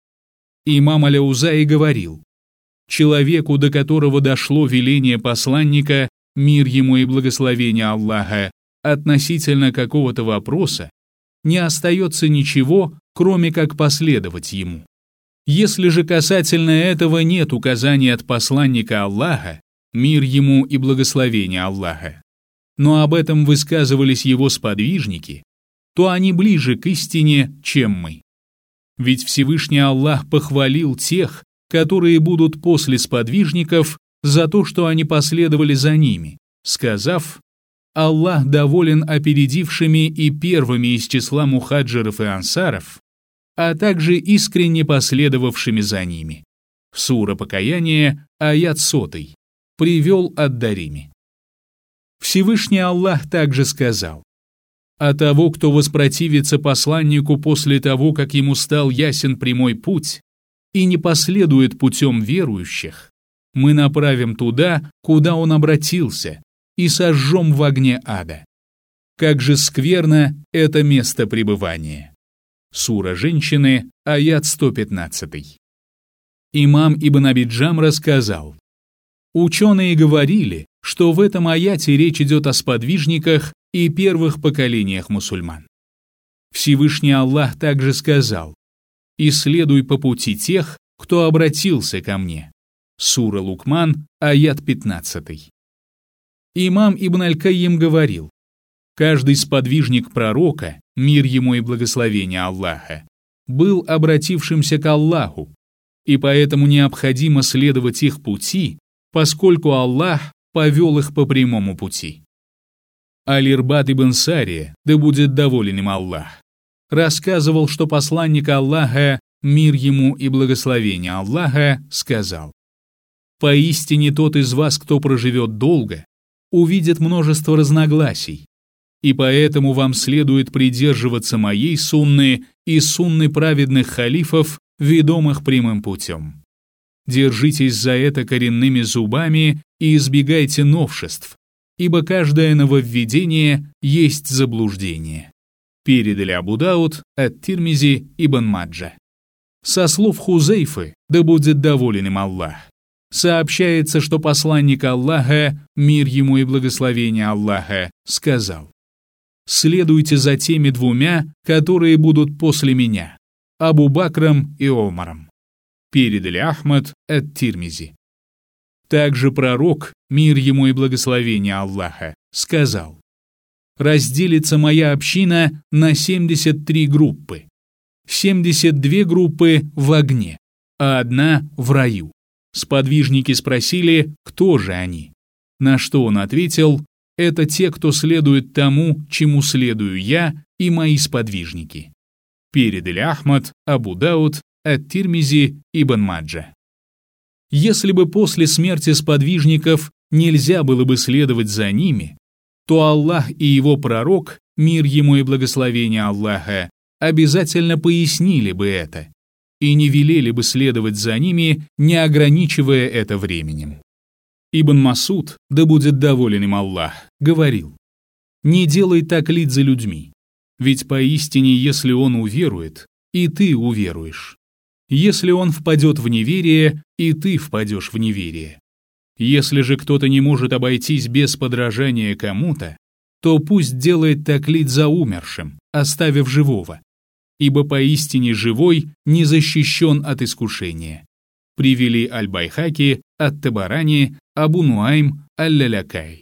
Имам Аляузаи говорил: «Человеку, до которого дошло веление посланника, мир ему и благословение Аллаха, относительно какого-то вопроса, не остается ничего, кроме как последовать ему. Если же касательно этого нет указаний от посланника Аллаха, мир ему и благословение Аллаха, но об этом высказывались его сподвижники, то они ближе к истине, чем мы. Ведь Всевышний Аллах похвалил тех, которые будут после сподвижников, за то, что они последовали за ними, сказав: «Аллах доволен опередившими и первыми из числа мухаджиров и ансаров, а также искренне последовавшими за ними». Сура Покаяние, аят 100, привел ад-Дарими. Всевышний Аллах также сказал: «А того, кто воспротивится посланнику после того, как ему стал ясен прямой путь, и не последует путем верующих, мы направим туда, куда он обратился, и сожжем в огне ада. Как же скверно это место пребывания». Сура Женщины, аят 115. Имам Ибн Аби Джам рассказал: «Ученые говорили, что в этом аяте речь идет о сподвижниках и первых поколениях мусульман. Всевышний Аллах также сказал: «И следуй по пути тех, кто обратился ко мне». Сура Лукман, аят 15. Имам Ибн Аль-Кайим говорил: «Каждый сподвижник пророка, мир ему и благословение Аллаха, был обратившимся к Аллаху, и поэтому необходимо следовать их пути, поскольку Аллах повел их по прямому пути». Аль-Ирбад ибн Сария, да будет доволен им Аллах, рассказывал, что посланник Аллаха, мир ему и благословение Аллаха, сказал: «Поистине тот из вас, кто проживет долго, увидит множество разногласий, и поэтому вам следует придерживаться моей сунны и сунны праведных халифов, ведомых прямым путем. Держитесь за это коренными зубами и избегайте новшеств, ибо каждое нововведение есть заблуждение». Передали Абу Дауд, ат-Тирмизи, Ибн Маджа. Со слов Хузейфы, да будет доволен им Аллах, сообщается, что посланник Аллаха, мир ему и благословение Аллаха, сказал: «Следуйте за теми 2, которые будут после меня, Абу Бакром и Омаром». Передали Ахмад, ат-Тирмизи. Также пророк, мир ему и благословение Аллаха, сказал: «Разделится моя община на 73 группы. 72 группы в огне, а одна в раю». Сподвижники спросили, кто же они. На что он ответил: «Это те, кто следует тому, чему следую я и мои сподвижники». Передали Ахмад, Абу Дауд, ат-Тирмизи, Ибн Маджа. Если бы после смерти сподвижников нельзя было бы следовать за ними, то Аллах и его пророк, мир ему и благословение Аллаха, обязательно пояснили бы это и не велели бы следовать за ними, не ограничивая это временем. Ибн Масуд, да будет доволен им Аллах, говорил: «Не делай таклид за людьми, ведь поистине, если он уверует, и ты уверуешь. Если он впадет в неверие, и ты впадешь в неверие. Если же кто-то не может обойтись без подражания кому-то, то пусть делает таклид за умершим, оставив живого, ибо поистине живой не защищен от искушения». Привели Аль-Байхаки, Ат-Табарани, Абу Нуайм, Аль-Лялякай.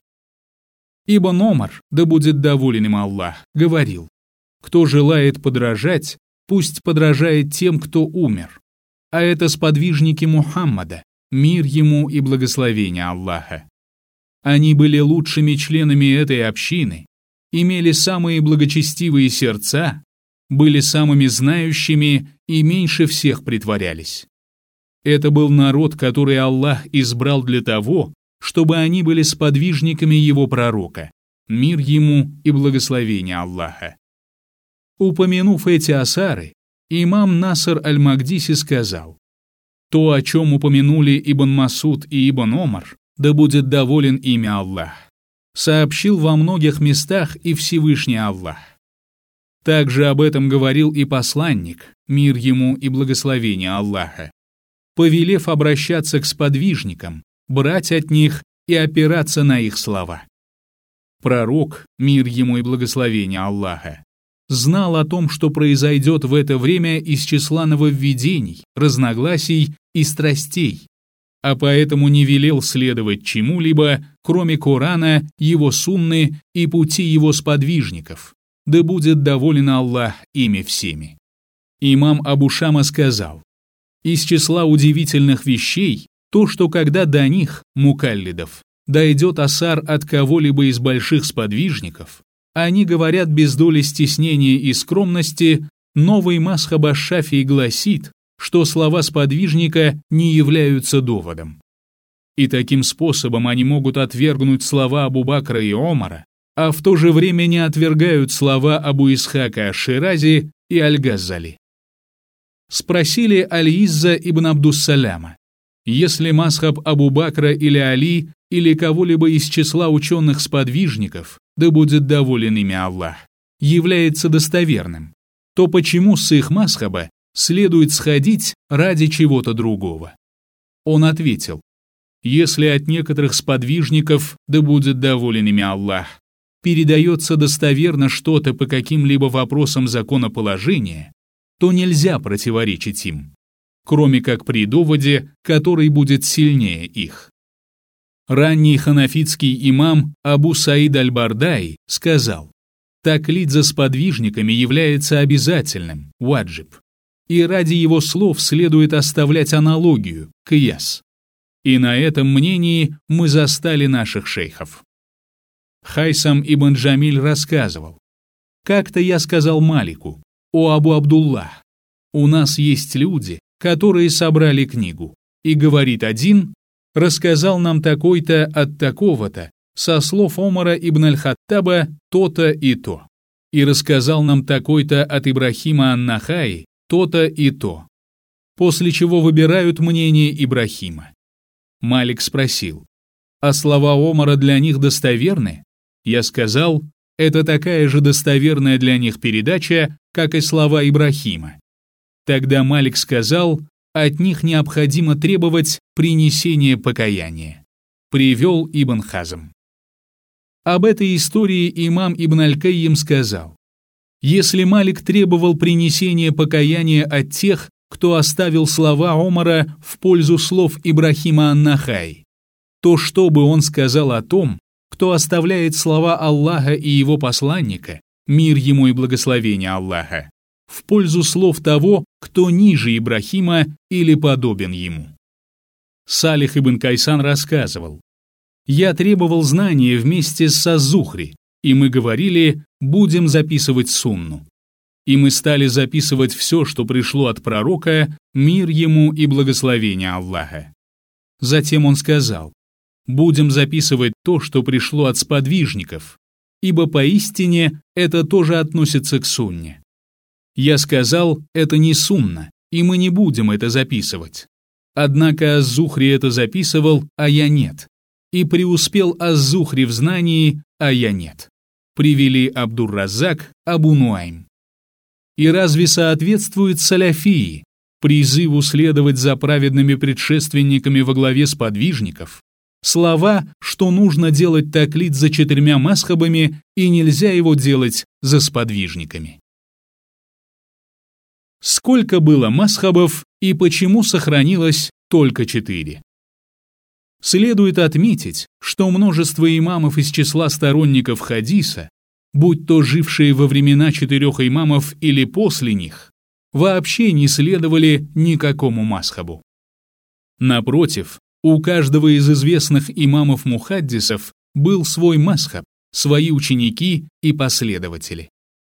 Ибн Омар, да будет доволен им Аллах, говорил: «Кто желает подражать, пусть подражает тем, кто умер». А это сподвижники Мухаммада, мир ему и благословение Аллаха. Они были лучшими членами этой общины, имели самые благочестивые сердца, были самыми знающими и меньше всех притворялись. Это был народ, который Аллах избрал для того, чтобы они были сподвижниками его пророка, мир ему и благословение Аллаха. Упомянув эти асары, имам Наср аль-Магдиси сказал: «То, о чем упомянули Ибн Масуд и Ибн Омар, да будет доволен ими Аллах, сообщил во многих местах и Всевышний Аллах. Также об этом говорил и посланник, мир ему и благословение Аллаха, повелев обращаться к сподвижникам, брать от них и опираться на их слова. Пророк, мир ему и благословение Аллаха, знал о том, что произойдет в это время из числа нововведений, разногласий и страстей, а поэтому не велел следовать чему-либо, кроме Корана, его сунны и пути его сподвижников, да будет доволен Аллах ими всеми». Имам Абу Шама сказал: «Из числа удивительных вещей то, что когда до них, мукаллидов, дойдет асар от кого-либо из больших сподвижников, они говорят без доли стеснения и скромности: новый масхаб аш-Шафии гласит, что слова сподвижника не являются доводом. И таким способом они могут отвергнуть слова Абу Бакра и Омара, а в то же время не отвергают слова Абу Исхака аш-Ширази и Аль-Газзали». Спросили Аль-Изза ибн Абдуссаляма: если масхаб Абу Бакра или Али или кого-либо из числа ученых-сподвижников, да будет доволен ими Аллах, является достоверным, то почему с их масхаба следует сходить ради чего-то другого? Он ответил: если от некоторых сподвижников, да будет доволен ими Аллах, передается достоверно что-то по каким-либо вопросам законоположения, то нельзя противоречить им, кроме как при доводе, который будет сильнее их. Ранний ханафитский имам Абу Саид аль-Бардай сказал: таклид за сподвижниками является обязательным, ваджиб, и ради его слов следует оставлять аналогию, кияс. И на этом мнении мы застали наших шейхов. Хайсам ибн Джамиль рассказывал: как-то я сказал Малику: «О Абу Абдуллах, у нас есть люди, которые собрали книгу, и говорит один: рассказал нам такой-то от такого-то, со слов Омара ибн аль-Хаттаба то-то и то, и рассказал нам такой-то от Ибрахима ан-Нахаи то-то и то», после чего выбирают мнение Ибрахима. Малик спросил: «А слова Омара для них достоверны?» Я сказал: «Это такая же достоверная для них передача, как и слова Ибрахима». Тогда Малик сказал: «От них необходимо требовать принесения покаяния». Привел Ибн Хазм. Об этой истории имам Ибн аль-Кайим сказал: «Если Малик требовал принесения покаяния от тех, кто оставил слова Омара в пользу слов Ибрахима ан-Нахаи, то что бы он сказал о том, кто оставляет слова Аллаха и его посланника, мир ему и благословение Аллаха, в пользу слов того, кто ниже Ибрахима или подобен ему. Салих ибн Кайсан рассказывал: «Я требовал знания вместе с Аз-Зухри, и мы говорили, будем записывать сунну. И мы стали записывать все, что пришло от пророка, мир ему и благословение Аллаха. Затем он сказал: будем записывать то, что пришло от сподвижников, ибо поистине это тоже относится к сунне. Я сказал, это не сунна, и мы не будем это записывать. Однако Аз-Зухри это записывал, а я нет. И преуспел Аз-Зухри в знании, а я нет». Привели Абдур-Раззак, Абу Нуайм. И разве соответствует саляфии, призыву следовать за праведными предшественниками во главе сподвижников, слова, что нужно делать таклид за 4 мазхабами и нельзя его делать за сподвижниками? Сколько было мазхабов и почему сохранилось только 4? Следует отметить, что множество имамов из числа сторонников хадиса, будь то жившие во времена 4 имамов или после них, вообще не следовали никакому мазхабу. Напротив, у каждого из известных имамов-мухаддисов был свой мазхаб, свои ученики и последователи.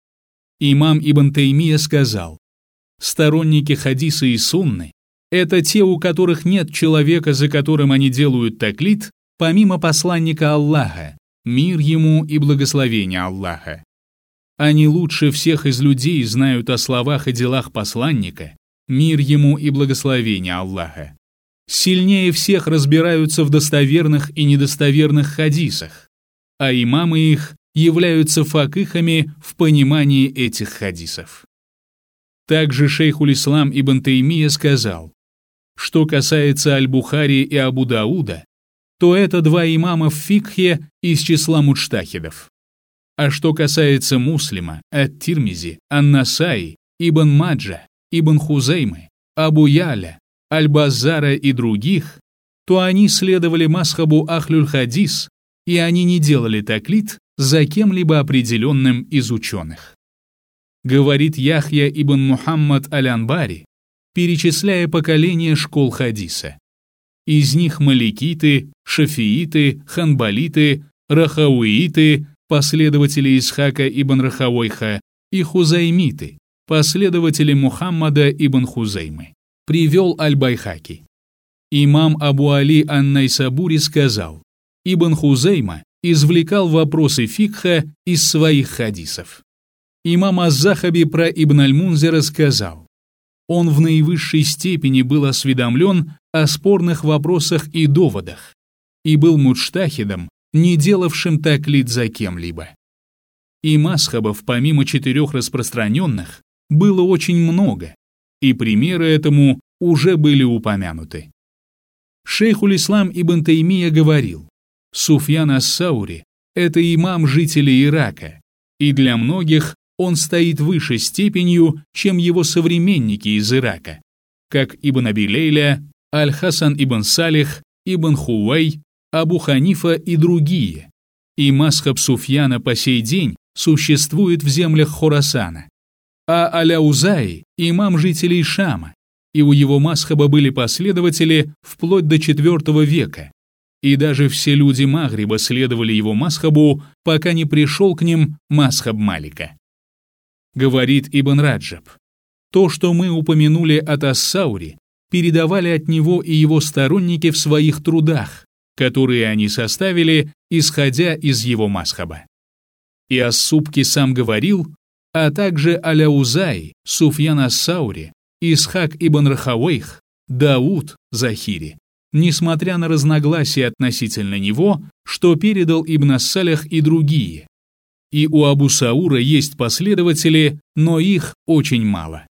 Имам Ибн Таймия сказал: «Сторонники хадиса и сунны — это те, у которых нет человека, за которым они делают таклид, помимо посланника Аллаха, мир ему и благословение Аллаха. Они лучше всех из людей знают о словах и делах посланника, мир ему и благословение Аллаха. Сильнее всех разбираются в достоверных и недостоверных хадисах, а имамы их являются факихами в понимании этих хадисов». Также шейхуль-ислам Ибн Таймия сказал: что касается Аль-Бухари и Абу Дауда, то это 2 имама в фикхе из числа муджтахидов. А что касается Муслима, Ат-Тирмизи, Ан-Насаи, Ибн Маджа, Ибн Хузеймы, Абу Яля, Аль-Баззара и других, то они следовали мазхабу Ахлюль-Хадис, и они не делали таклид за кем-либо определенным из ученых. Говорит Яхья ибн Мухаммад Аль-Анбари, перечисляя поколения школ хадиса. Из них маликиты, шафииты, ханбалиты, рахауииты, последователи Исхака ибн Рахавойха, и хузаймиты, последователи Мухаммада ибн Хузеймы. Привел Аль-Байхаки. Имам Абу Али ан-Найсабури сказал: Ибн Хузейма извлекал вопросы фикха из своих хадисов. Имам Аз-Захаби про Ибн Аль-Мунзира сказал: он в наивысшей степени был осведомлен о спорных вопросах и доводах, и был муджтахидом, не делавшим таклид за кем-либо. И мазхабов, помимо 4 распространенных, было очень много, и примеры этому уже были упомянуты. Шейхуль-ислам Ибн Таймия говорил: Суфьян ас-Саури — это имам жителей Ирака, и для многих он стоит выше степенью, чем его современники из Ирака, как Ибн Аби Лейля, Аль-Хасан ибн Салих, Ибн Хувей, Абу Ханифа и другие. И мазхаб Суфьяна по сей день существует в землях Хорасана. А Аляузаи — имам жителей Шама, и у его мазхаба были последователи вплоть до IV века. И даже все люди Магриба следовали его мазхабу, пока не пришел к ним мазхаб Малика. Говорит Ибн Раджаб: то, что мы упомянули от Ас-Саури, передавали от него и его сторонники в своих трудах, которые они составили, исходя из его мазхаба. И Ас-Субки сам говорил, а также Аляузай, Суфьян ас-Саури, Исхак ибн Рахавейх, Дауд Захири, несмотря на разногласия относительно него, что передал Ибн ас-Салих и другие. И у Абу Саура есть последователи, но их очень мало.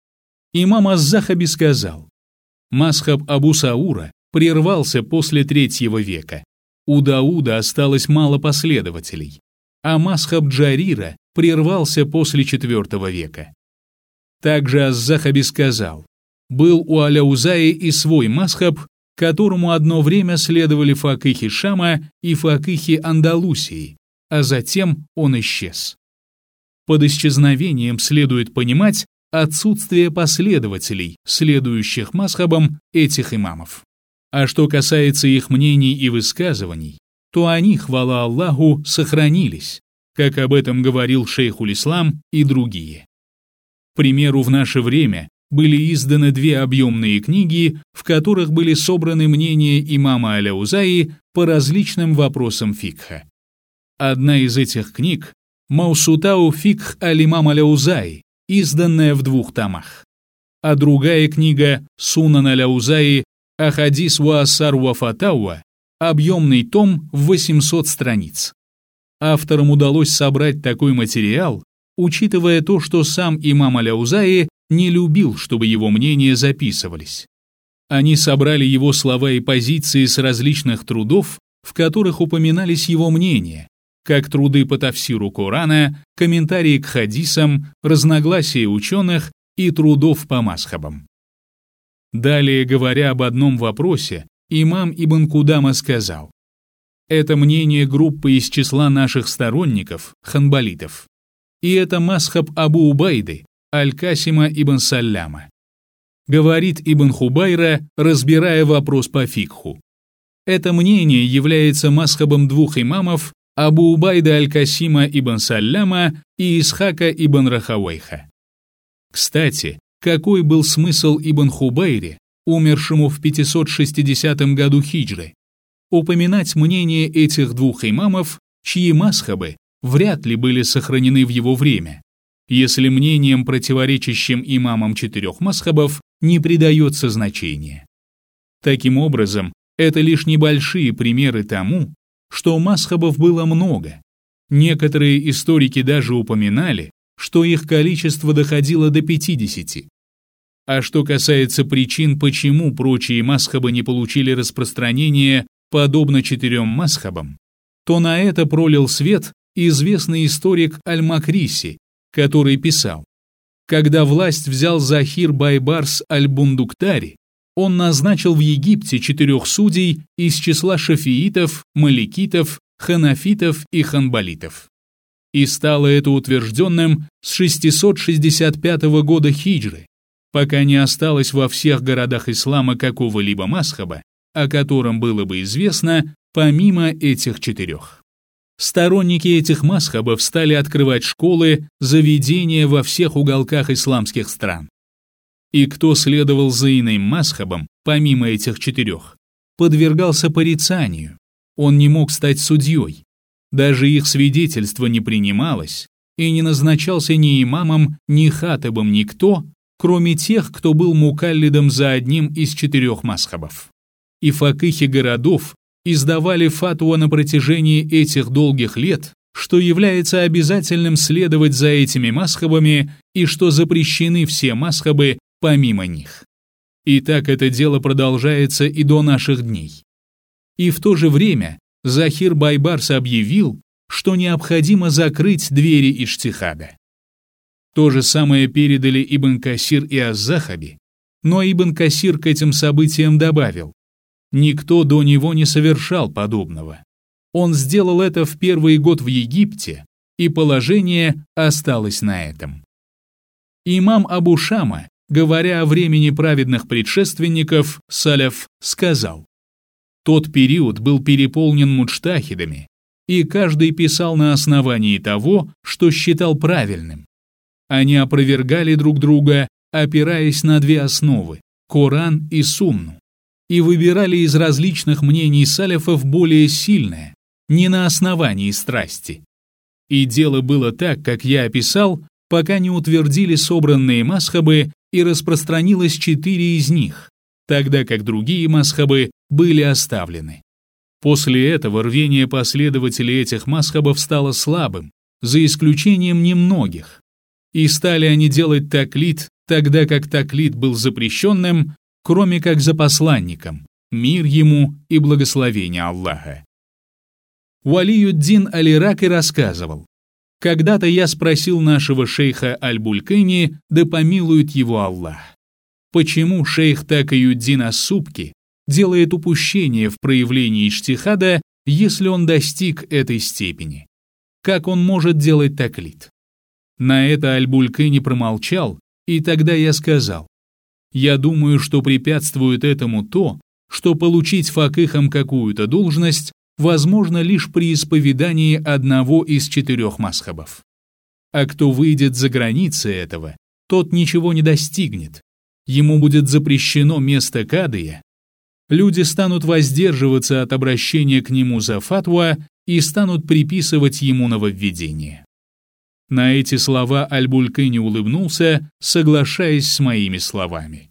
Имам Аз-Захаби сказал: мазхаб Абу Саура прервался после III века. У Дауда осталось мало последователей, а мазхаб Джарира прервался после IV века. Также Аз-Захаби сказал: был у Аляузаи и свой мазхаб, которому одно время следовали факихи Шама и факихи Андалусии, а затем он исчез. Под исчезновением следует понимать отсутствие последователей, следующих мазхабам этих имамов. А что касается их мнений и высказываний, то они, хвала Аллаху, сохранились, как об этом говорил шейхуль-ислам и другие. К примеру, в наше время были изданы две объемные книги, в которых были собраны мнения имама Аляузаи по различным вопросам фикха. Одна из этих книг – Маусутау фикх аль-имам Аляузаи, изданная в 2 томах, а другая книга Сунан Аляузаи Ахадис ва Асар ва Фатауа, объемный том в 800 страниц. Авторам удалось собрать такой материал, учитывая то, что сам имам Аляузаи не любил, чтобы его мнения записывались. Они собрали его слова и позиции с различных трудов, в которых упоминались его мнения, как труды по тафсиру Корана, комментарии к хадисам, разногласия ученых и трудов по мазхабам. Далее, говоря об одном вопросе, имам Ибн Кудама сказал: «Это мнение группы из числа наших сторонников, ханбалитов, и это мазхаб Абу Убайды, Аль-Касима ибн Салляма». Говорит Ибн Хубайра, разбирая вопрос по фикху: «Это мнение является мазхабом 2 имамов Абу Убайда Аль-Касима ибн Салляма и Исхака ибн Рахавайха». Кстати, какой был смысл Ибн Хубайре, умершему в 560 году хиджры, упоминать мнение этих 2 имамов, чьи мазхабы вряд ли были сохранены в его время, если мнениям, противоречащим имамам 4 мазхабов, не придается значения? Таким образом, это лишь небольшие примеры тому, что мазхабов было много. Некоторые историки даже упоминали, что их количество доходило до 50. А что касается причин, почему прочие мазхабы не получили распространения подобно 4 мазхабам, то на это пролил свет известный историк Аль-Макриси, который писал: когда власть взял Захир Байбарс Аль-Бундуктари, он назначил в Египте 4 судей из числа шафиитов, маликитов, ханафитов и ханбалитов. И стало это утвержденным с 665 года хиджры, пока не осталось во всех городах ислама какого-либо мазхаба, о котором было бы известно, помимо этих 4. Сторонники этих мазхабов стали открывать школы, заведения во всех уголках исламских стран. И кто следовал за иным мазхабом, помимо этих 4, подвергался порицанию, он не мог стать судьей, даже их свидетельство не принималось, и не назначался ни имамом, ни хатыбом никто, кроме тех, кто был мукаллидом за одним из 4 мазхабов. И факихи городов издавали фатуа на протяжении этих долгих лет, что является обязательным следовать за этими мазхабами и что запрещены все мазхабы помимо них. И так это дело продолжается и до наших дней. И в то же время Захир Байбарс объявил, что необходимо закрыть двери иджтихада. То же самое передали Ибн Касир и Аз-Захаби, но Ибн Касир к этим событиям добавил: никто до него не совершал подобного. Он сделал это в первый год в Египте, и положение осталось на этом. Имам Абу Шама, говоря о времени праведных предшественников, саляф, сказал: тот период был переполнен муджтахидами, и каждый писал на основании того, что считал правильным. Они опровергали друг друга, опираясь на 2 основы – Коран и Сунну, и выбирали из различных мнений саляфов более сильное, не на основании страсти. И дело было так, как я описал, пока не утвердили собранные мазхабы и распространилось 4 из них, тогда как другие мазхабы были оставлены. После этого рвение последователей этих мазхабов стало слабым, за исключением немногих, и стали они делать таклид, тогда как таклид был запрещенным, кроме как за посланником, мир ему и благословение Аллаха. Валиюддин Аль-Ираки рассказывал: когда-то я спросил нашего шейха Аль-Булькини, да помилует его Аллах, почему шейх Такиюддин Ас-Субки делает упущение в проявлении иджтихада, если он достиг этой степени. Как он может делать таклид? На это Аль-Булькайни промолчал, и тогда я сказал: я думаю, что препятствует этому то, что получить факихом какую-то должность возможно лишь при исповедании одного из 4 мазхабов. А кто выйдет за границы этого, тот ничего не достигнет. Ему будет запрещено место кадия. Люди станут воздерживаться от обращения к нему за фатва и станут приписывать ему нововведения. На эти слова Аль-Булькайни улыбнулся, соглашаясь с моими словами.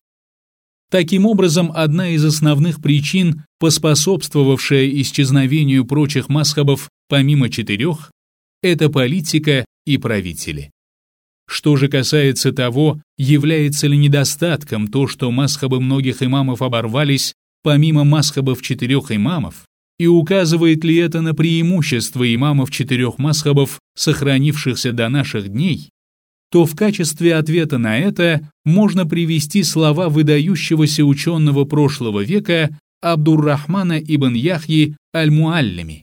Таким образом, одна из основных причин, поспособствовавшая исчезновению прочих мазхабов помимо 4, это политика и правители. Что же касается того, является ли недостатком то, что мазхабы многих имамов оборвались помимо мазхабов 4 имамов, и указывает ли это на преимущество имамов 4 мазхабов, сохранившихся до наших дней, то в качестве ответа на это можно привести слова выдающегося ученого прошлого века Абдур-Рахмана ибн Яхьи аль-Муаллими.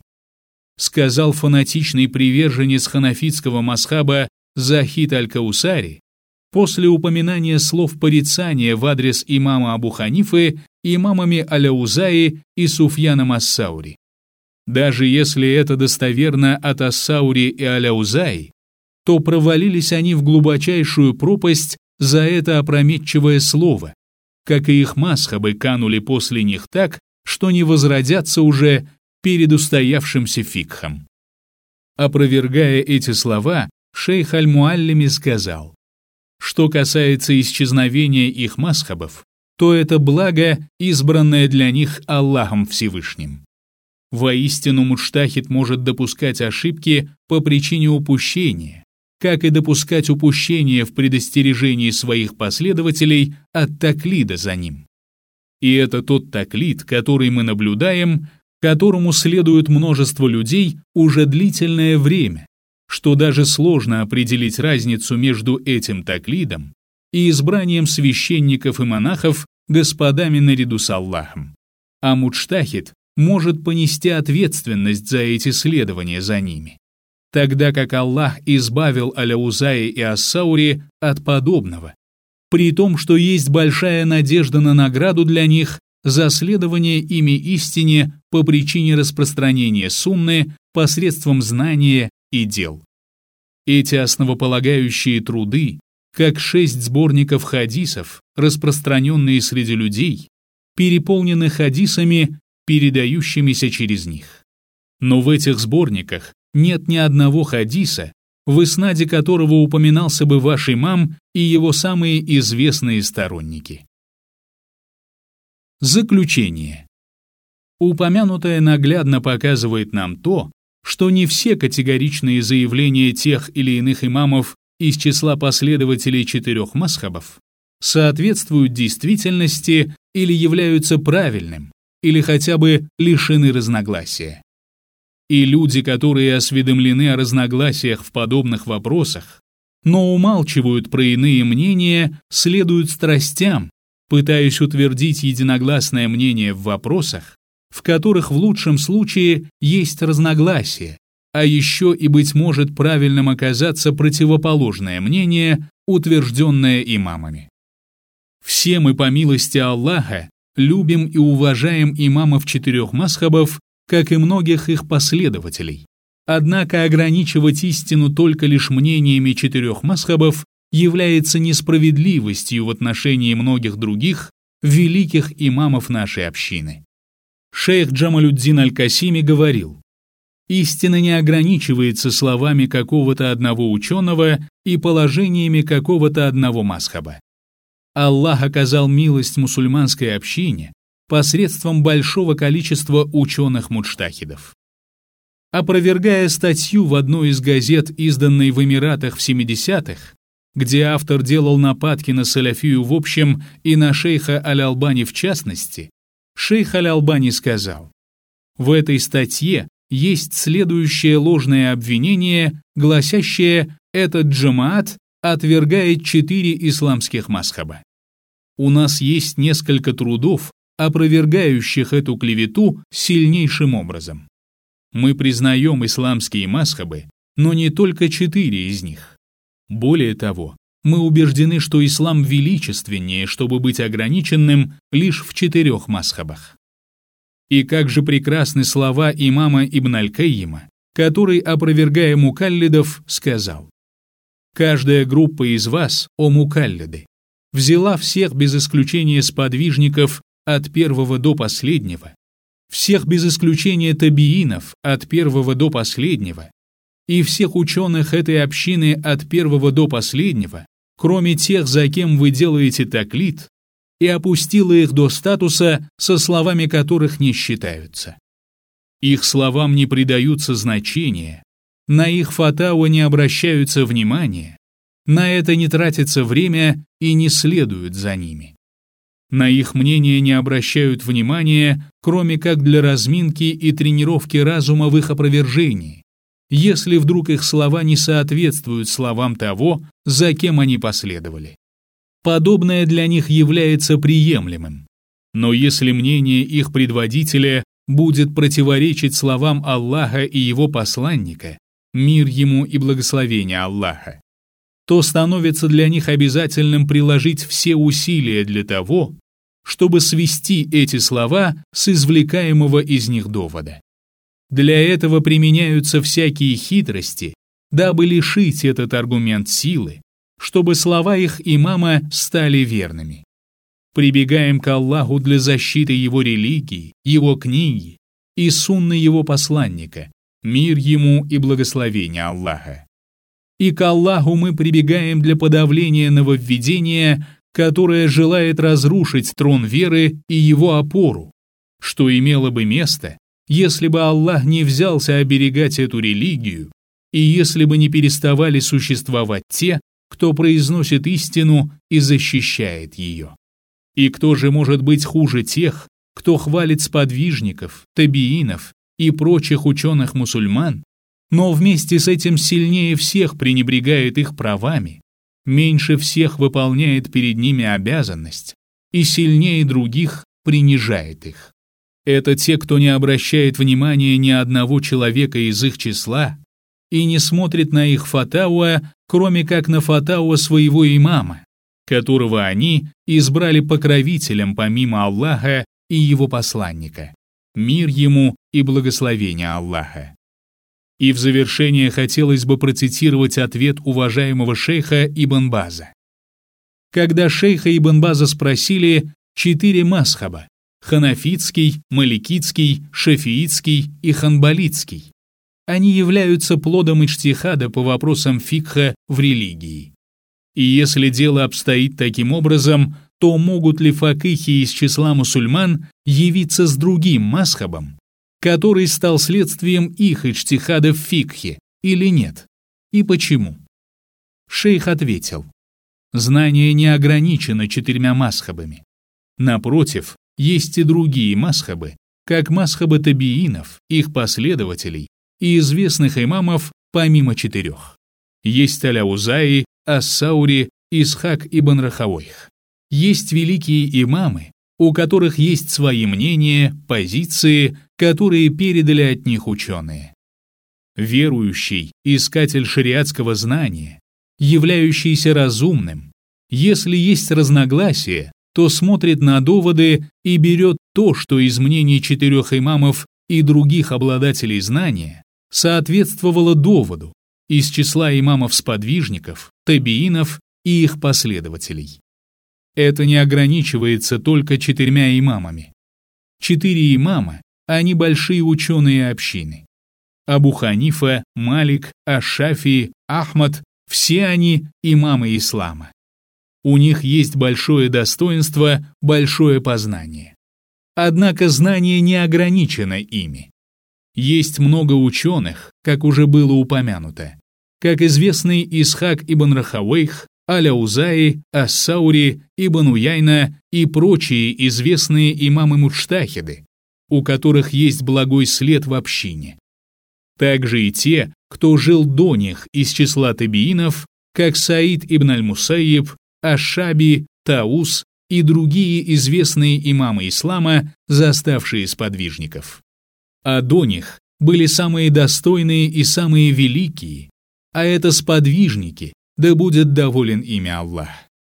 Сказал фанатичный приверженец ханафитского мазхаба Захид аль-Каусари после упоминания слов порицания в адрес имама Абу Ханифы имамами Аляузаи и Суфьяном ас-Саури. Даже если это достоверно от ас-Саури и Аляузаи, то провалились они в глубочайшую пропасть за это опрометчивое слово, как и их мазхабы канули после них так, что не возродятся уже перед устоявшимся фикхом. Опровергая эти слова, шейх Аль-Муаллими сказал: что касается исчезновения их мазхабов, то это благо, избранное для них Аллахом Всевышним. Воистину муджтахид может допускать ошибки по причине упущения, как и допускать упущения в предостережении своих последователей от таклида за ним. И это тот таклид, который мы наблюдаем, которому следует множество людей уже длительное время, что даже сложно определить разницу между этим таклидом и избранием священников и монахов господами наряду с Аллахом. А муджтахид может понести ответственность за эти следования за ними, тогда как Аллах избавил Аляузаи и Ас-Саури от подобного, при том, что есть большая надежда на награду для них за следование ими истине по причине распространения сунны посредством знания и дел. Эти основополагающие труды, как 6 сборников хадисов, распространенные среди людей, переполнены хадисами, передающимися через них. Но в этих сборниках нет ни одного хадиса, в иснаде которого упоминался бы ваш имам и его самые известные сторонники. Заключение. Упомянутое наглядно показывает нам то, что не все категоричные заявления тех или иных имамов из числа последователей 4 мазхабов соответствуют действительности или являются правильным, или хотя бы лишены разногласия. И люди, которые осведомлены о разногласиях в подобных вопросах, но умалчивают про иные мнения, следуют страстям, пытаясь утвердить единогласное мнение в вопросах, в которых в лучшем случае есть разногласия, а еще и, быть может, правильным оказаться противоположное мнение, утвержденное имамами. Все мы, по милости Аллаха, любим и уважаем имамов 4 мазхабов, как и многих их последователей. Однако ограничивать истину только лишь мнениями 4 мазхабов является несправедливостью в отношении многих других великих имамов нашей общины. Шейх Джамалюддин Аль-Касими говорил: «Истина не ограничивается словами какого-то одного ученого и положениями какого-то одного мазхаба. Аллах оказал милость мусульманской общине посредством большого количества ученых-муджтахидов». Опровергая статью в одной из газет, изданной в Эмиратах в 70-х, где автор делал нападки на салафию в общем и на шейха Аль-Албани в частности, шейх Аль-Албани сказал: «В этой статье есть следующее ложное обвинение, гласящее: этот джамаат отвергает 4 исламских мазхаба. У нас есть несколько трудов, опровергающих эту клевету сильнейшим образом. Мы признаем исламские мазхабы, но не только 4 из них. Более того, мы убеждены, что ислам величественнее, чтобы быть ограниченным лишь в 4 мазхабах. И как же прекрасны слова имама Ибн аль-Кайима, который, опровергая мукаллидов, сказал: «Каждая группа из вас, о мукаллиды, взяла всех без исключения сподвижников от первого до последнего, всех без исключения табиинов от первого до последнего, и всех ученых этой общины от первого до последнего, кроме тех, за кем вы делаете таклид, и опустила их до статуса, со словами которых не считаются. Их словам не придаются значения, на их фатауа не обращаются внимания, на это не тратится время и не следуют за ними. На их мнение не обращают внимания, кроме как для разминки и тренировки разума в их опровержении, если вдруг их слова не соответствуют словам того, за кем они последовали. Подобное для них является приемлемым. Но если мнение их предводителя будет противоречить словам Аллаха и его посланника, мир ему и благословение Аллаха, то становится для них обязательным приложить все усилия для того, чтобы свести эти слова с извлекаемого из них довода. Для этого применяются всякие хитрости, дабы лишить этот аргумент силы, чтобы слова их имама стали верными. Прибегаем к Аллаху для защиты его религии, его книги и сунны его посланника, мир ему и благословение Аллаха. И к Аллаху мы прибегаем для подавления нововведения, которое желает разрушить трон веры и его опору, что имело бы место, если бы Аллах не взялся оберегать эту религию, и если бы не переставали существовать те, кто произносит истину и защищает ее. И кто же может быть хуже тех, кто хвалит сподвижников, табиинов и прочих ученых-мусульман, но вместе с этим сильнее всех пренебрегает их правами, меньше всех выполняет перед ними обязанность и сильнее других принижает их. Это те, кто не обращает внимания ни одного человека из их числа и не смотрит на их фатауа, кроме как на фатауа своего имама, которого они избрали покровителем помимо Аллаха и его посланника, мир ему и благословение Аллаха. И в завершение хотелось бы процитировать ответ уважаемого шейха Ибн База. Когда шейха Ибн База спросили 4 мазхаба – ханафитский, маликитский, шафиитский и ханбалитский, они являются плодом иджтихада по вопросам фикха в религии. И если дело обстоит таким образом, то могут ли факихи из числа мусульман явиться с другим мазхабом, который стал следствием их иджтихада в фикхе, или нет? И почему? Шейх ответил: знание не ограничено 4 мазхабами. Напротив, есть и другие мазхабы, как мазхабы табиинов, их последователей и известных имамов помимо 4. Есть Аляузаи, Ас-Саури, Исхак ибн Рахавойх. Есть великие имамы, у которых есть свои мнения, позиции, которые передали от них ученые. Верующий, искатель шариатского знания, являющийся разумным, если есть разногласия, то смотрит на доводы и берет то, что из мнений 4 имамов и других обладателей знания соответствовало доводу из числа имамов-сподвижников, табиинов и их последователей. Это не ограничивается только 4 имамами. 4 имама – они большие ученые общины. Абу Ханифа, Малик, Аш-Шафии, Ахмад – все они имамы ислама. У них есть большое достоинство, большое познание. Однако знание не ограничено ими. Есть много ученых, как уже было упомянуто, как известный Исхак ибн Рахавейх, Аляузаи, Ас-Саури, Ибн Уяйна и прочие известные имамы-муджтахиды, у которых есть благой след в общине. Также и те, кто жил до них из числа табиинов, как Саид ибн аль-Мусайиб, Аш-Шаби, Таус, и другие известные имамы ислама, заставшие сподвижников. А до них были самые достойные и самые великие, а это сподвижники, да будет доволен ими Аллах.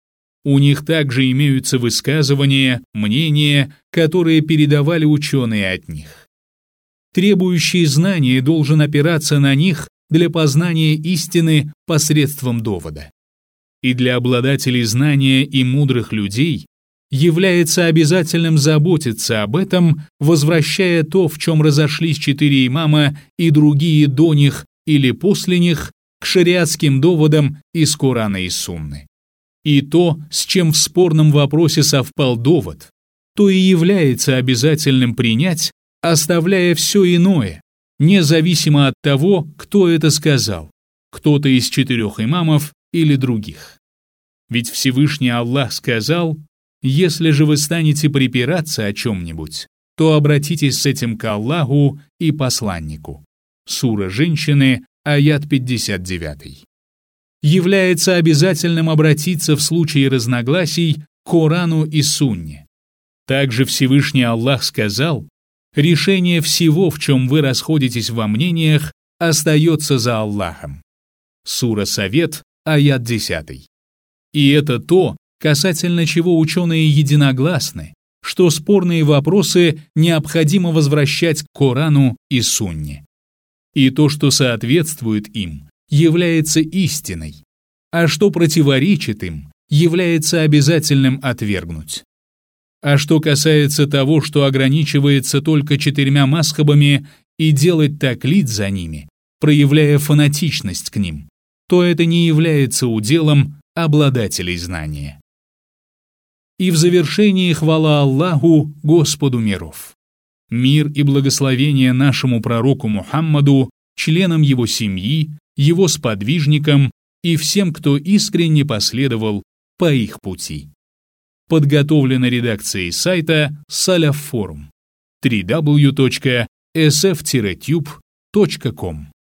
У них также имеются высказывания, мнения, которые передавали ученые от них. Требующий знания должен опираться на них для познания истины посредством довода. И для обладателей знания и мудрых людей является обязательным заботиться об этом, возвращая то, в чем разошлись 4 имама и другие до них или после них, к шариатским доводам из Корана и Сунны. И то, с чем в спорном вопросе совпал довод, то и является обязательным принять, оставляя все иное, независимо от того, кто это сказал, кто-то из 4 имамов или других. Ведь Всевышний Аллах сказал: «Если же вы станете припираться о чем-нибудь, то обратитесь с этим к Аллаху и посланнику». Сура «Женщины», аят 59. Является обязательным обратиться в случае разногласий к Корану и Сунне. Также Всевышний Аллах сказал: «Решение всего, в чем вы расходитесь во мнениях, остается за Аллахом». Сура «Совет», аят 10. И это то, касательно чего ученые единогласны, что спорные вопросы необходимо возвращать к Корану и Сунне. И то, что соответствует им, является истиной, а что противоречит им, является обязательным отвергнуть. А что касается того, что ограничивается только 4 мазхабами и делать таклид за ними, проявляя фанатичность к ним, то это не является уделом обладателей знания. И в завершении хвала Аллаху, Господу миров. Мир и благословение нашему пророку Мухаммаду, членам его семьи, его сподвижникам и всем, кто искренне последовал по их пути. Подготовлено редакцией сайта Salaf Forum www.sf-tube.com